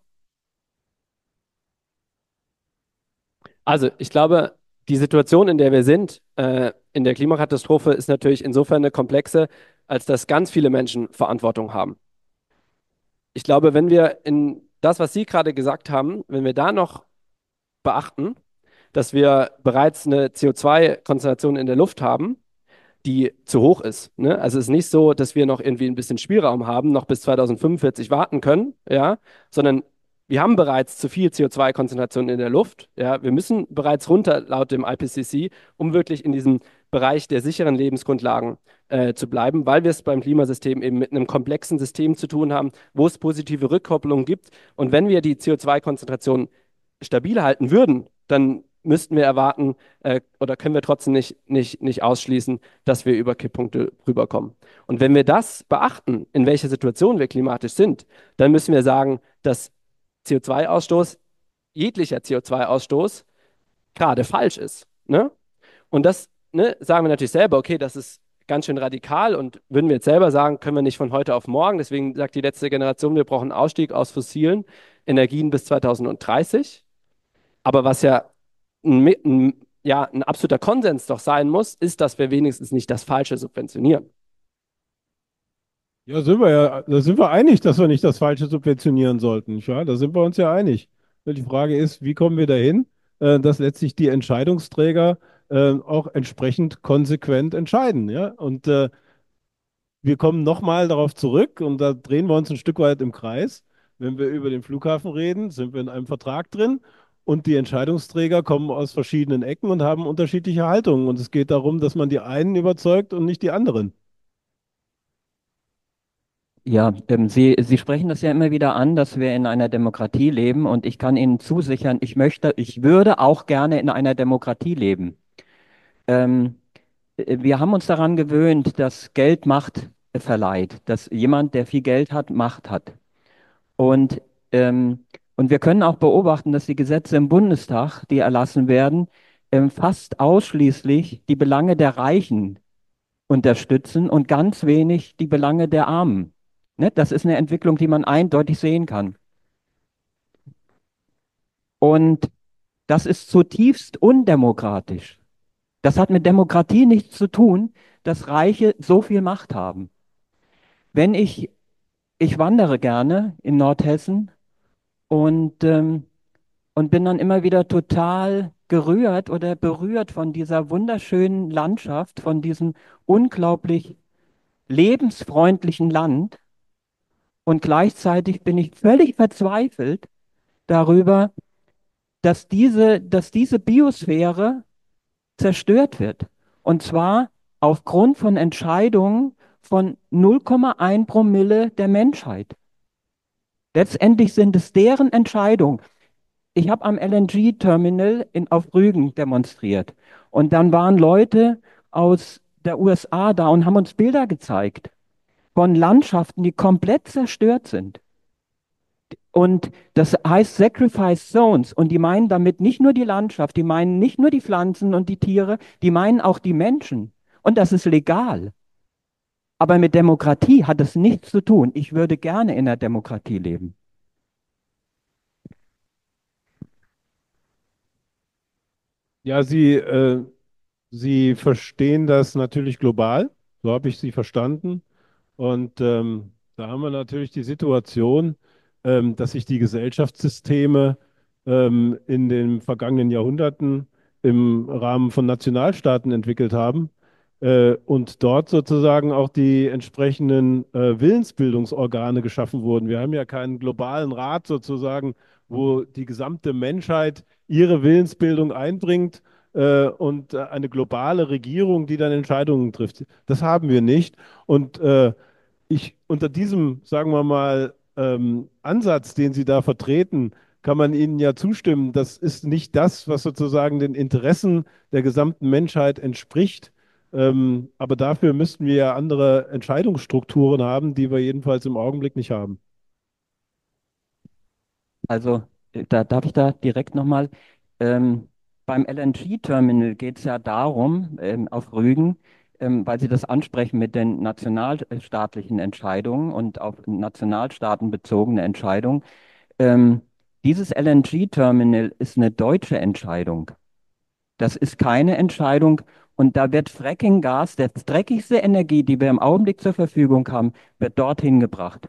Also ich glaube, die Situation, in der wir sind, in der Klimakatastrophe, ist natürlich insofern eine komplexe, als dass ganz viele Menschen Verantwortung haben. Ich glaube, wenn wir in das, was Sie gerade gesagt haben, wenn wir da noch beachten, dass wir bereits eine CO2-Konzentration in der Luft haben, die zu hoch ist. Ne? Also es ist nicht so, dass wir noch irgendwie ein bisschen Spielraum haben, noch bis 2045 warten können, ja, sondern wir haben bereits zu viel CO2-Konzentration in der Luft. Ja, wir müssen bereits runter laut dem IPCC, um wirklich in diesem Bereich der sicheren Lebensgrundlagen zu bleiben, weil wir es beim Klimasystem eben mit einem komplexen System zu tun haben, wo es positive Rückkopplungen gibt. Und wenn wir die CO2-Konzentration stabil halten würden, dann müssten wir erwarten oder können wir trotzdem nicht ausschließen, dass wir über Kipppunkte rüberkommen. Und wenn wir das beachten, in welcher Situation wir klimatisch sind, dann müssen wir sagen, dass CO2-Ausstoß, jeglicher CO2-Ausstoß, gerade falsch ist. Ne? Und das sagen wir natürlich selber, okay, das ist ganz schön radikal und würden wir jetzt selber sagen, können wir nicht von heute auf morgen. Deswegen sagt die letzte Generation, wir brauchen einen Ausstieg aus fossilen Energien bis 2030. Aber was ja ein absoluter Konsens doch sein muss, ist, dass wir wenigstens nicht das Falsche subventionieren. Ja, da sind wir einig, dass wir nicht das Falsche subventionieren sollten. Nicht wahr? Da sind wir uns ja einig. Die Frage ist, wie kommen wir dahin, dass letztlich die Entscheidungsträger auch entsprechend konsequent entscheiden. Ja? Und wir kommen nochmal darauf zurück und da drehen wir uns ein Stück weit im Kreis. Wenn wir über den Flughafen reden, sind wir in einem Vertrag drin und die Entscheidungsträger kommen aus verschiedenen Ecken und haben unterschiedliche Haltungen. Und es geht darum, dass man die einen überzeugt und nicht die anderen. Ja, Sie sprechen das ja immer wieder an, dass wir in einer Demokratie leben und ich kann Ihnen zusichern, ich würde auch gerne in einer Demokratie leben. Ähm, Wir haben uns daran gewöhnt, dass Geld Macht verleiht, dass jemand, der viel Geld hat, Macht hat. Und, und wir können auch beobachten, dass die Gesetze im Bundestag, die erlassen werden, fast ausschließlich die Belange der Reichen unterstützen und ganz wenig die Belange der Armen. Ne? Das ist eine Entwicklung, die man eindeutig sehen kann. Und das ist zutiefst undemokratisch. Das hat mit Demokratie nichts zu tun, dass Reiche so viel Macht haben. Wenn ich wandere gerne in Nordhessen und bin dann immer wieder total gerührt oder berührt von dieser wunderschönen Landschaft, von diesem unglaublich lebensfreundlichen Land. Und gleichzeitig bin ich völlig verzweifelt darüber, dass diese Biosphäre zerstört wird. Und zwar aufgrund von Entscheidungen von 0,1 Promille der Menschheit. Letztendlich sind es deren Entscheidungen. Ich habe am LNG-Terminal auf Rügen demonstriert. Und dann waren Leute aus der USA da und haben uns Bilder gezeigt von Landschaften, die komplett zerstört sind. Und das heißt Sacrifice Zones. Und die meinen damit nicht nur die Landschaft, die meinen nicht nur die Pflanzen und die Tiere, die meinen auch die Menschen. Und das ist legal. Aber mit Demokratie hat es nichts zu tun. Ich würde gerne in der Demokratie leben. Ja, Sie verstehen das natürlich global, so habe ich Sie verstanden. Und da haben wir natürlich die Situation, dass sich die Gesellschaftssysteme in den vergangenen Jahrhunderten im Rahmen von Nationalstaaten entwickelt haben. und dort sozusagen auch die entsprechenden Willensbildungsorgane geschaffen wurden. Wir haben ja keinen globalen Rat sozusagen, wo die gesamte Menschheit ihre Willensbildung einbringt und eine globale Regierung, die dann Entscheidungen trifft. Das haben wir nicht. Und ich unter diesem, sagen wir mal, Ansatz, den Sie da vertreten, kann man Ihnen ja zustimmen. Das ist nicht das, was sozusagen den Interessen der gesamten Menschheit entspricht. Aber dafür müssten wir ja andere Entscheidungsstrukturen haben, die wir jedenfalls im Augenblick nicht haben. Also, da darf ich da direkt nochmal. Ähm, Beim LNG-Terminal geht es ja darum, auf Rügen, weil Sie das ansprechen mit den nationalstaatlichen Entscheidungen und auf Nationalstaaten bezogene Entscheidungen. Ähm, Dieses LNG-Terminal ist eine deutsche Entscheidung. Das ist keine Entscheidung. Und da wird Fracking-Gas, der dreckigste Energie, die wir im Augenblick zur Verfügung haben, wird dorthin gebracht.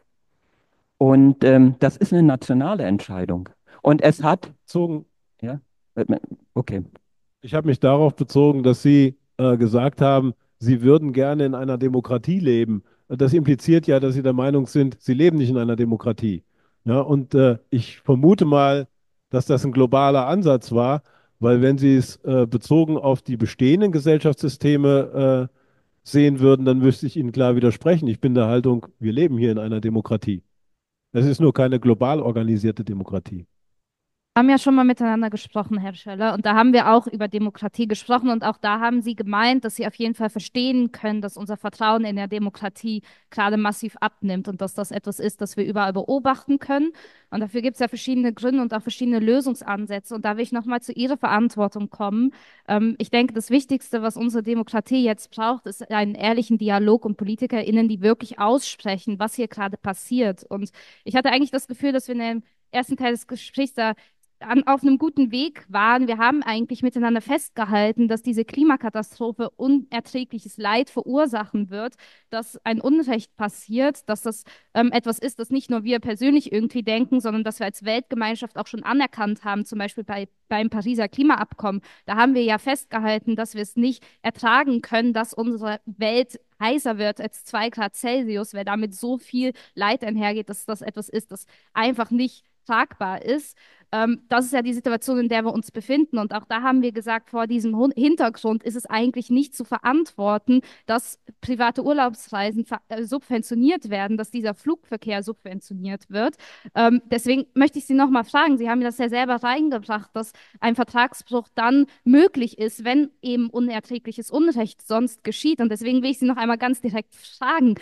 Und das ist eine nationale Entscheidung. Und es hat, Bezogen, ja, okay. Ich habe mich darauf bezogen, dass Sie gesagt haben, Sie würden gerne in einer Demokratie leben. Das impliziert ja, dass Sie der Meinung sind, Sie leben nicht in einer Demokratie. Ja, und ich vermute mal, dass das ein globaler Ansatz war, weil wenn Sie es bezogen auf die bestehenden Gesellschaftssysteme sehen würden, dann müsste ich Ihnen klar widersprechen. Ich bin der Haltung, wir leben hier in einer Demokratie. Es ist nur keine global organisierte Demokratie. Haben ja schon mal miteinander gesprochen, Herr Schöller, und da haben wir auch über Demokratie gesprochen und auch da haben Sie gemeint, dass Sie auf jeden Fall verstehen können, dass unser Vertrauen in der Demokratie gerade massiv abnimmt und dass das etwas ist, das wir überall beobachten können. Und dafür gibt es ja verschiedene Gründe und auch verschiedene Lösungsansätze. Und da will ich nochmal zu Ihrer Verantwortung kommen. Ich denke, das Wichtigste, was unsere Demokratie jetzt braucht, ist einen ehrlichen Dialog und PolitikerInnen, die wirklich aussprechen, was hier gerade passiert. Und ich hatte eigentlich das Gefühl, dass wir in dem ersten Teil des Gesprächs da auf einem guten Weg waren. Wir haben eigentlich miteinander festgehalten, dass diese Klimakatastrophe unerträgliches Leid verursachen wird, dass ein Unrecht passiert, dass das etwas ist, das nicht nur wir persönlich irgendwie denken, sondern dass wir als Weltgemeinschaft auch schon anerkannt haben, zum Beispiel beim Pariser Klimaabkommen. Da haben wir ja festgehalten, dass wir es nicht ertragen können, dass unsere Welt heißer wird als 2 Grad Celsius, weil damit so viel Leid einhergeht, dass das etwas ist, das einfach nicht tragbar ist. Das ist ja die Situation, in der wir uns befinden. Und auch da haben wir gesagt, vor diesem Hintergrund ist es eigentlich nicht zu verantworten, dass private Urlaubsreisen subventioniert werden, dass dieser Flugverkehr subventioniert wird. Deswegen möchte ich Sie nochmal fragen, Sie haben ja das ja selber reingebracht, dass ein Vertragsbruch dann möglich ist, wenn eben unerträgliches Unrecht sonst geschieht. Und deswegen will ich Sie noch einmal ganz direkt fragen,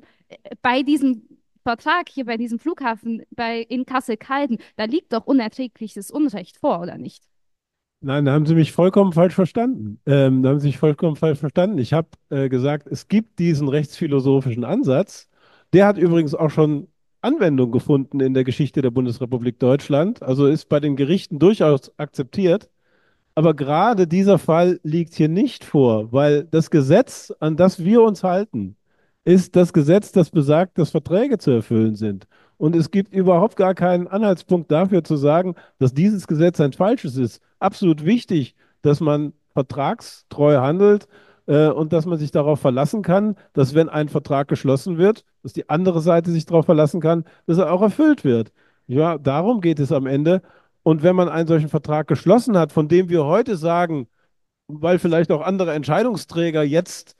bei diesem Vertrag hier bei diesem Flughafen in Kassel-Calden, da liegt doch unerträgliches Unrecht vor, oder nicht? Nein, da haben Sie mich vollkommen falsch verstanden. Da haben Sie mich vollkommen falsch verstanden. Ich habe gesagt, es gibt diesen rechtsphilosophischen Ansatz. Der hat übrigens auch schon Anwendung gefunden in der Geschichte der Bundesrepublik Deutschland. Also ist bei den Gerichten durchaus akzeptiert. Aber gerade dieser Fall liegt hier nicht vor, weil das Gesetz, an das wir uns halten, ist das Gesetz, das besagt, dass Verträge zu erfüllen sind. Und es gibt überhaupt gar keinen Anhaltspunkt dafür zu sagen, dass dieses Gesetz ein falsches ist. Absolut wichtig, dass man vertragstreu handelt und dass man sich darauf verlassen kann, dass wenn ein Vertrag geschlossen wird, dass die andere Seite sich darauf verlassen kann, dass er auch erfüllt wird. Ja, darum geht es am Ende. Und wenn man einen solchen Vertrag geschlossen hat, von dem wir heute sagen, weil vielleicht auch andere Entscheidungsträger jetzt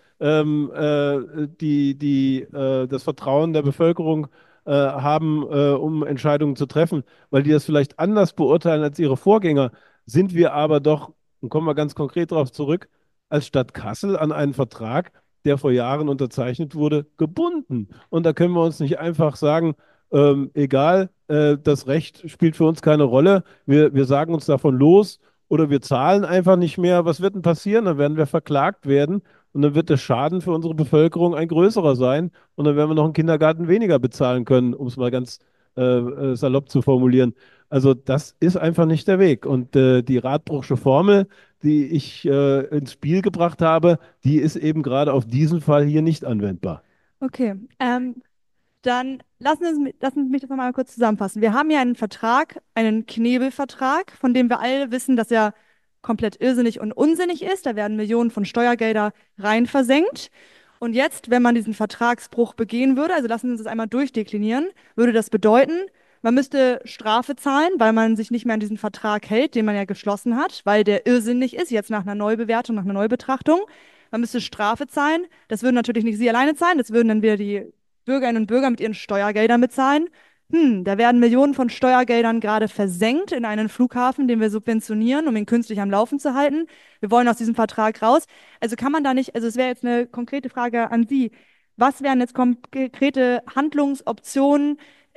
das Vertrauen der Bevölkerung haben, um Entscheidungen zu treffen, weil die das vielleicht anders beurteilen als ihre Vorgänger, sind wir aber doch, und kommen wir ganz konkret darauf zurück, als Stadt Kassel an einen Vertrag, der vor Jahren unterzeichnet wurde, gebunden. Und da können wir uns nicht einfach sagen, egal, das Recht spielt für uns keine Rolle, wir sagen uns davon los oder wir zahlen einfach nicht mehr. Was wird denn passieren? Dann werden wir verklagt werden und dann wird der Schaden für unsere Bevölkerung ein größerer sein und dann werden wir noch einen Kindergarten weniger bezahlen können, um es mal ganz salopp zu formulieren. Also das ist einfach nicht der Weg. Und die Radbruchsche Formel, die ich ins Spiel gebracht habe, die ist eben gerade auf diesen Fall hier nicht anwendbar. Okay, dann lassen Sie mich das nochmal kurz zusammenfassen. Wir haben ja einen Vertrag, einen Knebelvertrag, von dem wir alle wissen, dass er komplett irrsinnig und unsinnig ist. Da werden Millionen von Steuergelder rein versenkt. Und jetzt, wenn man diesen Vertragsbruch begehen würde, also lassen Sie uns das einmal durchdeklinieren, würde das bedeuten, man müsste Strafe zahlen, weil man sich nicht mehr an diesen Vertrag hält, den man ja geschlossen hat, weil der irrsinnig ist, jetzt nach einer Neubewertung, nach einer Neubetrachtung. Man müsste Strafe zahlen. Das würden natürlich nicht Sie alleine zahlen, das würden dann wieder die Bürgerinnen und Bürger mit ihren Steuergeldern bezahlen. Da werden Millionen von Steuergeldern gerade versenkt in einen Flughafen, den wir subventionieren, um ihn künstlich am Laufen zu halten. Wir wollen aus diesem Vertrag raus. Also kann man da nicht, also es wäre jetzt eine konkrete Frage an Sie. Was wären jetzt konkrete Handlungsoptionen,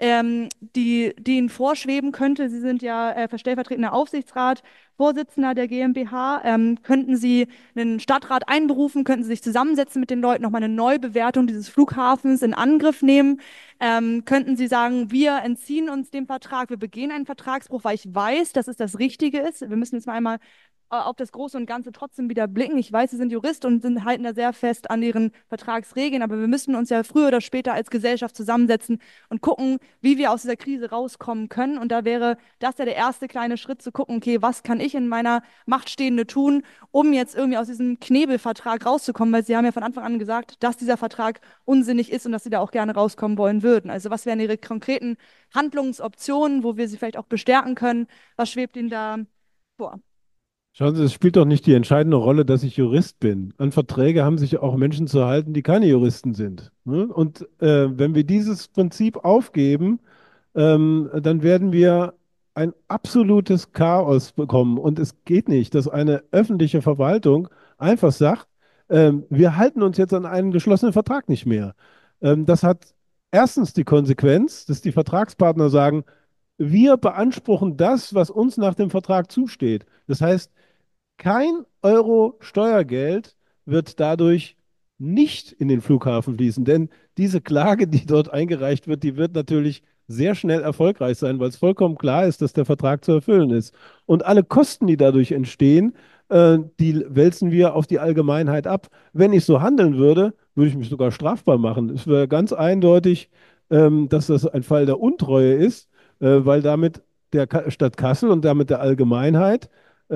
die Ihnen vorschweben könnte? Sie sind ja stellvertretender Aufsichtsrat, Vorsitzender der GmbH. Könnten Sie einen Stadtrat einberufen? Könnten Sie sich zusammensetzen mit den Leuten, nochmal eine Neubewertung dieses Flughafens in Angriff nehmen? Könnten Sie sagen, wir entziehen uns dem Vertrag, wir begehen einen Vertragsbruch, weil ich weiß, dass es das Richtige ist. Wir müssen jetzt mal einmal auf das Große und Ganze trotzdem wieder blicken. Ich weiß, Sie sind Jurist und halten da sehr fest an Ihren Vertragsregeln, aber wir müssen uns ja früher oder später als Gesellschaft zusammensetzen und gucken, wie wir aus dieser Krise rauskommen können. Und da wäre das ja der erste kleine Schritt, zu gucken, okay, was kann ich in meiner Macht Stehende tun, um jetzt irgendwie aus diesem Knebelvertrag rauszukommen, weil Sie haben ja von Anfang an gesagt, dass dieser Vertrag unsinnig ist und dass Sie da auch gerne rauskommen wollen würden. Also was wären Ihre konkreten Handlungsoptionen, wo wir Sie vielleicht auch bestärken können? Was schwebt Ihnen da vor? Schauen Sie, es spielt doch nicht die entscheidende Rolle, dass ich Jurist bin. An Verträge haben sich auch Menschen zu halten, die keine Juristen sind. Ne? Und wenn wir dieses Prinzip aufgeben, dann werden wir ein absolutes Chaos bekommen. Und es geht nicht, dass eine öffentliche Verwaltung einfach sagt, wir halten uns jetzt an einen geschlossenen Vertrag nicht mehr. Das hat erstens die Konsequenz, dass die Vertragspartner sagen, wir beanspruchen das, was uns nach dem Vertrag zusteht. Das heißt, kein Euro Steuergeld wird dadurch nicht in den Flughafen fließen, denn diese Klage, die dort eingereicht wird, die wird natürlich sehr schnell erfolgreich sein, weil es vollkommen klar ist, dass der Vertrag zu erfüllen ist. Und alle Kosten, die dadurch entstehen, die wälzen wir auf die Allgemeinheit ab. Wenn ich so handeln würde, würde ich mich sogar strafbar machen. Es wäre ganz eindeutig, dass das ein Fall der Untreue ist, weil damit der Stadt Kassel und damit der Allgemeinheit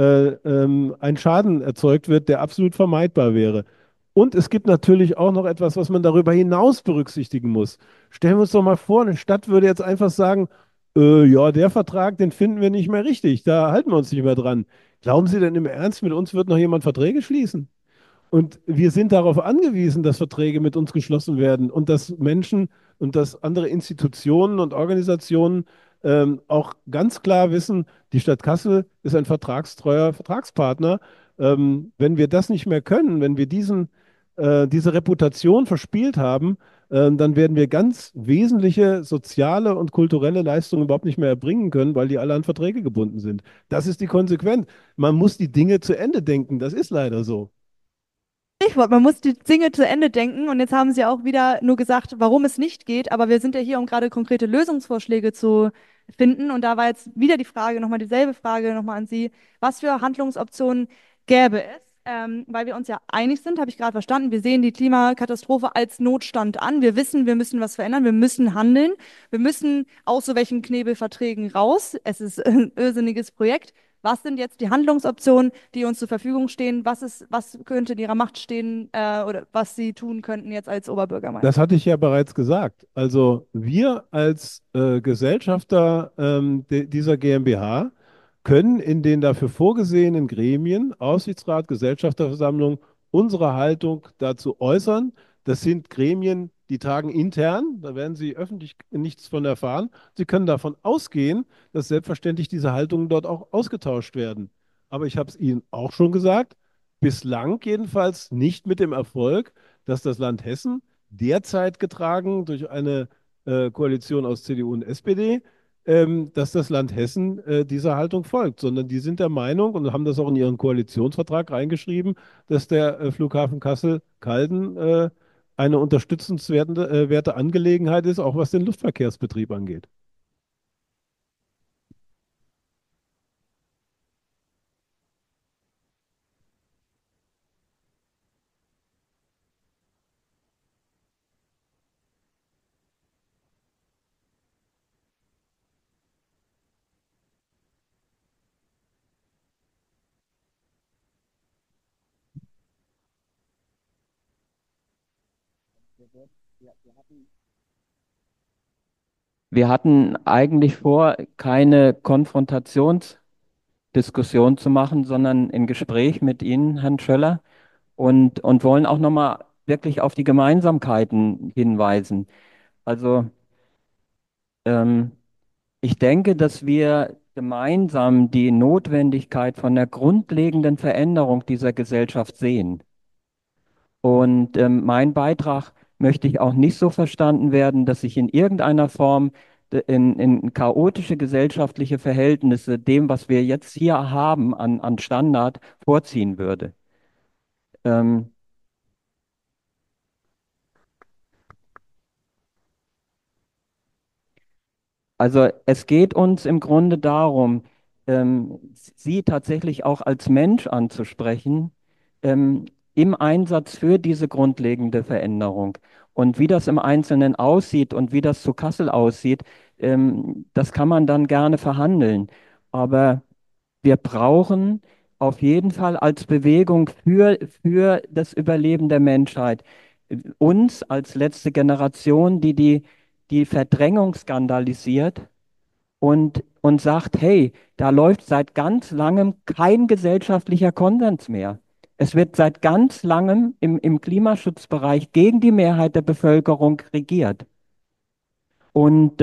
ein Schaden erzeugt wird, der absolut vermeidbar wäre. Und es gibt natürlich auch noch etwas, was man darüber hinaus berücksichtigen muss. Stellen wir uns doch mal vor, eine Stadt würde jetzt einfach sagen, ja, der Vertrag, den finden wir nicht mehr richtig, da halten wir uns nicht mehr dran. Glauben Sie denn im Ernst, mit uns wird noch jemand Verträge schließen? Und wir sind darauf angewiesen, dass Verträge mit uns geschlossen werden und dass Menschen und dass andere Institutionen und Organisationen auch ganz klar wissen, die Stadt Kassel ist ein vertragstreuer Vertragspartner. Wenn wir das nicht mehr können, wenn wir diese Reputation verspielt haben, dann werden wir ganz wesentliche soziale und kulturelle Leistungen überhaupt nicht mehr erbringen können, weil die alle an Verträge gebunden sind. Das ist die Konsequenz. Man muss die Dinge zu Ende denken. Das ist leider so. Stichwort, man muss die Dinge zu Ende denken und jetzt haben Sie auch wieder nur gesagt, warum es nicht geht, aber wir sind ja hier, um gerade konkrete Lösungsvorschläge zu finden und da war jetzt wieder die Frage, nochmal dieselbe Frage nochmal an Sie, was für Handlungsoptionen gäbe es? Weil wir uns ja einig sind, habe ich gerade verstanden, wir sehen die Klimakatastrophe als Notstand an, wir wissen, wir müssen was verändern, wir müssen handeln, wir müssen aus so welchen Knebelverträgen raus, es ist ein irrsinniges Projekt. Was sind jetzt die Handlungsoptionen, die uns zur Verfügung stehen? Was könnte in Ihrer Macht stehen, oder was Sie tun könnten jetzt als Das Oberbürgermeister? hatte ich ja bereits gesagt. Also wir als Gesellschafter dieser GmbH können in den dafür vorgesehenen Gremien, Aufsichtsrat, Gesellschafterversammlung, unsere Haltung dazu äußern. Das sind Gremien, die tagen intern, da werden Sie öffentlich nichts von erfahren. Sie können davon ausgehen, dass selbstverständlich diese Haltungen dort auch ausgetauscht werden. Aber ich habe es Ihnen auch schon gesagt, bislang jedenfalls nicht mit dem Erfolg, dass das Land Hessen derzeit getragen durch eine Koalition aus CDU und SPD, dass das Land Hessen dieser Haltung folgt, sondern die sind der Meinung und haben das auch in ihren Koalitionsvertrag reingeschrieben, dass der Flughafen Kassel-Calden eine unterstützenswerte werte Angelegenheit ist, auch was den Luftverkehrsbetrieb angeht. Wir hatten eigentlich vor, keine Konfrontationsdiskussion zu machen, sondern ein Gespräch mit Ihnen, Herrn Schöller, und wollen auch nochmal wirklich auf die Gemeinsamkeiten hinweisen. Also ähm, ich denke, dass wir gemeinsam die Notwendigkeit von der grundlegenden Veränderung dieser Gesellschaft sehen. Und mein Beitrag möchte ich auch nicht so verstanden werden, dass ich in irgendeiner Form in chaotische gesellschaftliche Verhältnisse dem, was wir jetzt hier haben an Standard, vorziehen würde. Ähm, Also es geht uns im Grunde darum, Sie tatsächlich auch als Mensch anzusprechen, ähm, im Einsatz für diese grundlegende Veränderung. Und wie das im Einzelnen aussieht und wie das zu Kassel aussieht, das kann man dann gerne verhandeln. Aber wir brauchen auf jeden Fall als Bewegung für das Überleben der Menschheit uns als letzte Generation, die Verdrängung skandalisiert und sagt, hey, da läuft seit ganz langem kein gesellschaftlicher Konsens mehr. Es wird seit ganz langem im Klimaschutzbereich gegen die Mehrheit der Bevölkerung regiert. Und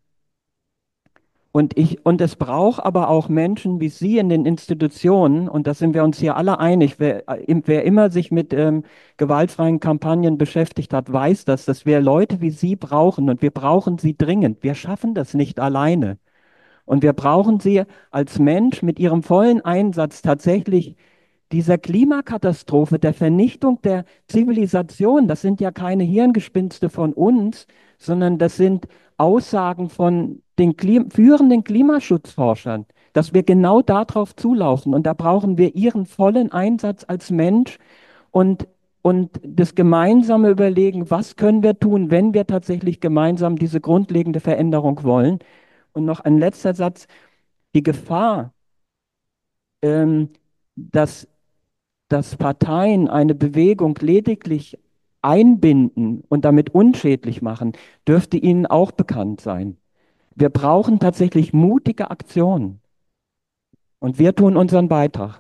und es braucht aber auch Menschen wie Sie in den Institutionen, und da sind wir uns hier alle einig, wer immer sich mit gewaltfreien Kampagnen beschäftigt hat, weiß das, dass wir Leute wie Sie brauchen und wir brauchen sie dringend. Wir schaffen das nicht alleine. Und wir brauchen sie als Mensch mit ihrem vollen Einsatz tatsächlich dieser Klimakatastrophe, der Vernichtung der Zivilisation. Das sind ja keine Hirngespinste von uns, sondern das sind Aussagen von den führenden Klimaschutzforschern, dass wir genau darauf zulaufen. Und da brauchen wir ihren vollen Einsatz als Mensch und, und das gemeinsame Überlegen, was können wir tun, wenn wir tatsächlich gemeinsam diese grundlegende Veränderung wollen. Und noch ein letzter Satz, die Gefahr, ähm, dass, dass Parteien eine Bewegung lediglich einbinden und damit unschädlich machen, dürfte Ihnen auch bekannt sein. Wir brauchen tatsächlich mutige Aktionen und wir tun unseren Beitrag.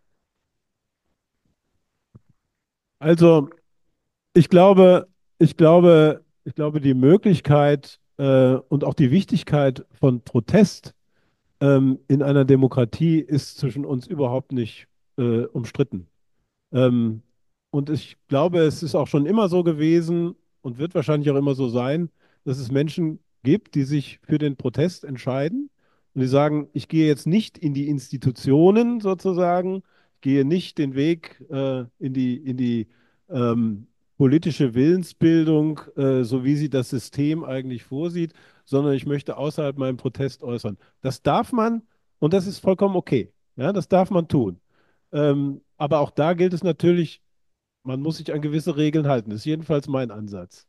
Also ich glaube, ich glaube, die Möglichkeit und auch die Wichtigkeit von Protest in einer Demokratie ist zwischen uns überhaupt nicht umstritten. Ähm, und ich glaube, es ist auch schon immer so gewesen und wird wahrscheinlich auch immer so sein, dass es Menschen gibt, die sich für den Protest entscheiden und die sagen, ich gehe jetzt nicht in die Institutionen sozusagen, gehe nicht den Weg in die ähm, politische Willensbildung, so wie sie das System eigentlich vorsieht, sondern ich möchte außerhalb meinen Protest äußern. Das darf man und das ist vollkommen okay. Ja, das darf man tun. Aber auch da gilt es natürlich, man muss sich an gewisse Regeln halten. Das ist jedenfalls mein Ansatz.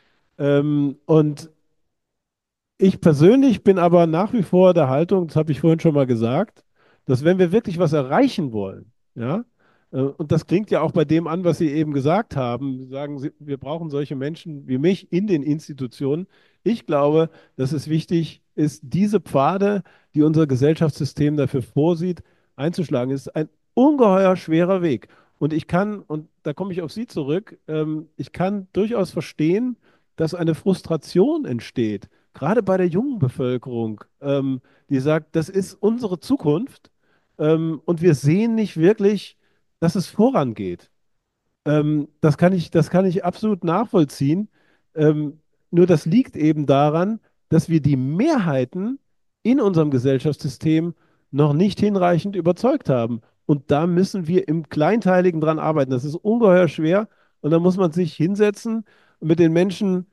Und ich persönlich bin aber nach wie vor der Haltung, das habe ich vorhin schon mal gesagt, dass wenn wir wirklich was erreichen wollen, ja, und das klingt ja auch bei dem an, was Sie eben gesagt haben, Sie sagen, wir brauchen solche Menschen wie mich in den Institutionen. Ich glaube, dass es wichtig ist, diese Pfade, die unser Gesellschaftssystem dafür vorsieht, einzuschlagen. Es ist ein ungeheuer schwerer Weg. Und ich kann, und da komme ich auf Sie zurück, ich kann durchaus verstehen, dass eine Frustration entsteht gerade bei der jungen Bevölkerung, die sagt, das ist unsere Zukunft und wir sehen nicht wirklich, dass es vorangeht. Das kann ich absolut nachvollziehen. Nur das liegt eben daran, dass wir die Mehrheiten in unserem Gesellschaftssystem noch nicht hinreichend überzeugt haben. Und da müssen wir im Kleinteiligen dran arbeiten. Das ist ungeheuer schwer. Und da muss man sich hinsetzen und mit den Menschen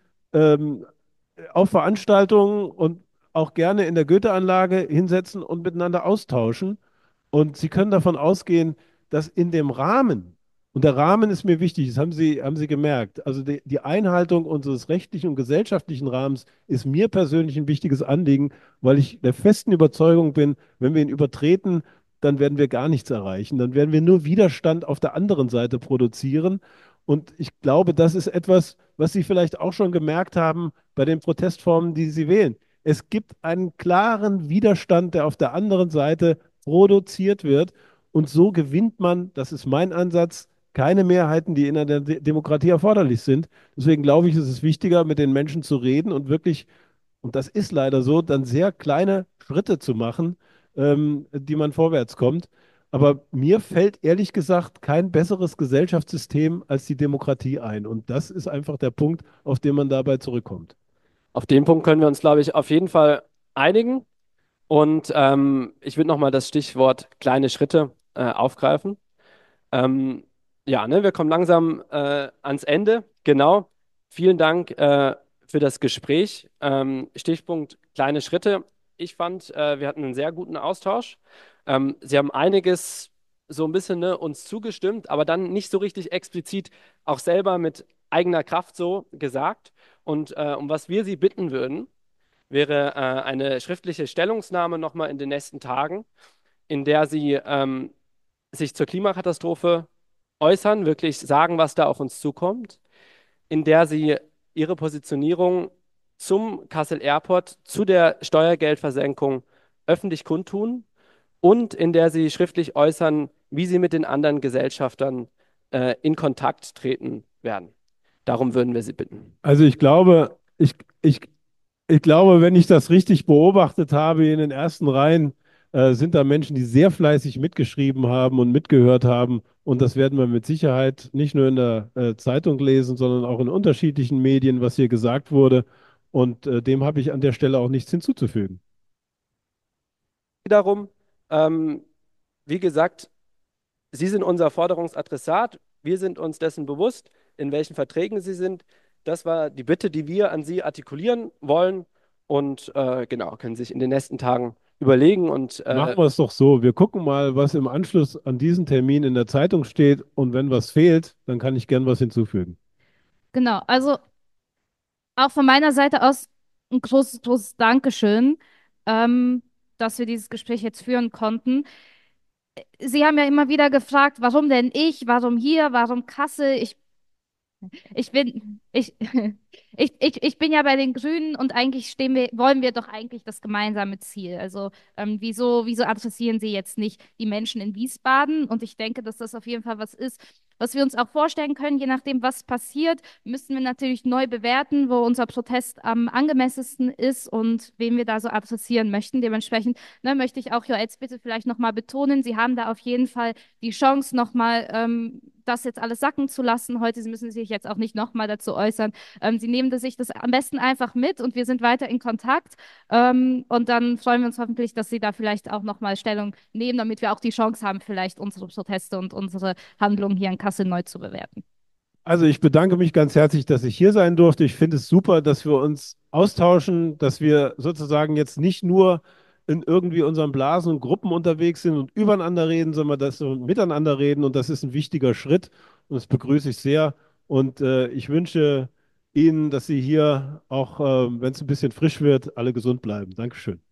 auf Veranstaltungen und auch gerne in der Goethe-Anlage hinsetzen und miteinander austauschen. Und Sie können davon ausgehen, dass in dem Rahmen, und der Rahmen ist mir wichtig, das haben Sie gemerkt, also die Einhaltung unseres rechtlichen und gesellschaftlichen Rahmens ist mir persönlich ein wichtiges Anliegen, weil ich der festen Überzeugung bin, wenn wir ihn übertreten, dann werden wir gar nichts erreichen. Dann werden wir nur Widerstand auf der anderen Seite produzieren. Und ich glaube, das ist etwas, was Sie vielleicht auch schon gemerkt haben bei den Protestformen, die Sie wählen. Es gibt einen klaren Widerstand, der auf der anderen Seite produziert wird. Und so gewinnt man, das ist mein Ansatz, keine Mehrheiten, die in einer Demokratie erforderlich sind. Deswegen glaube ich, ist es wichtiger, mit den Menschen zu reden und wirklich, und das ist leider so, dann sehr kleine Schritte zu machen, die man vorwärts kommt. Aber mir fällt ehrlich gesagt kein besseres Gesellschaftssystem als die Demokratie ein. Und das ist einfach der Punkt, auf den man dabei zurückkommt. Auf den Punkt können wir uns, glaube ich, auf jeden Fall einigen. Und ich würde nochmal das Stichwort kleine Schritte aufgreifen. Ähm, ja, ne, wir kommen langsam ans Ende. Genau. Vielen Dank für das Gespräch. Stichpunkt kleine Schritte. Ich fand, wir hatten einen sehr guten Austausch. Sie haben einiges so ein bisschen ne, uns zugestimmt, aber dann nicht so richtig explizit auch selber mit eigener Kraft so gesagt. Und um was wir Sie bitten würden, wäre eine schriftliche Stellungnahme nochmal in den nächsten Tagen, in der Sie sich zur Klimakatastrophe äußern, wirklich sagen, was da auf uns zukommt, in der Sie Ihre Positionierung zum Kassel Airport, zu der Steuergeldversenkung öffentlich kundtun und in der Sie schriftlich äußern, wie Sie mit den anderen Gesellschaftern in Kontakt treten werden. Darum würden wir Sie bitten. Also ich glaube, wenn ich das richtig beobachtet habe in den ersten Reihen, sind da Menschen, die sehr fleißig mitgeschrieben haben und mitgehört haben. Und das werden wir mit Sicherheit nicht nur in der Zeitung lesen, sondern auch in unterschiedlichen Medien, was hier gesagt wurde. Und dem habe ich an der Stelle auch nichts hinzuzufügen. Wiederum, ähm, wie gesagt, Sie sind unser Forderungsadressat. Wir sind uns dessen bewusst, in welchen Verträgen Sie sind. Das war die Bitte, die wir an Sie artikulieren wollen. Und genau, können sich in den nächsten Tagen überlegen. Und Machen wir es doch so. Wir gucken mal, was im Anschluss an diesen Termin in der Zeitung steht. Und wenn was fehlt, dann kann ich gern was hinzufügen. Genau, also auch von meiner Seite aus ein großes, großes Dankeschön, dass wir dieses Gespräch jetzt führen konnten. Sie haben ja immer wieder gefragt, warum denn ich, warum hier, warum Kassel? Ich bin, ich, ich bin ja bei den Grünen und eigentlich wollen wir doch eigentlich das gemeinsame Ziel. Also wieso adressieren Sie jetzt nicht die Menschen in Wiesbaden? Und ich denke, dass das auf jeden Fall was ist, was wir uns auch vorstellen können, je nachdem, was passiert, müssen wir natürlich neu bewerten, wo unser Protest am angemessensten ist und wen wir da so adressieren möchten. Dementsprechend möchte ich auch jetzt bitte vielleicht nochmal betonen, Sie haben da auf jeden Fall die Chance, nochmal das jetzt alles sacken zu lassen. Heute, Sie müssen sich jetzt auch nicht nochmal dazu äußern. Sie nehmen sich das am besten einfach mit und wir sind weiter in Kontakt. Und dann freuen wir uns hoffentlich, dass Sie da vielleicht auch nochmal Stellung nehmen, damit wir auch die Chance haben, vielleicht unsere Proteste und unsere Handlungen hier in Kassel neu zu bewerten. Also ich bedanke mich ganz herzlich, dass ich hier sein durfte. Ich finde es super, dass wir uns austauschen, dass wir sozusagen jetzt nicht nur in irgendwie unseren Blasen und Gruppen unterwegs sind und übereinander reden, sondern dass wir miteinander reden. Und das ist ein wichtiger Schritt. Und das begrüße ich sehr. Und ich wünsche Ihnen, dass Sie hier auch, wenn es ein bisschen frisch wird, alle gesund bleiben. Dankeschön.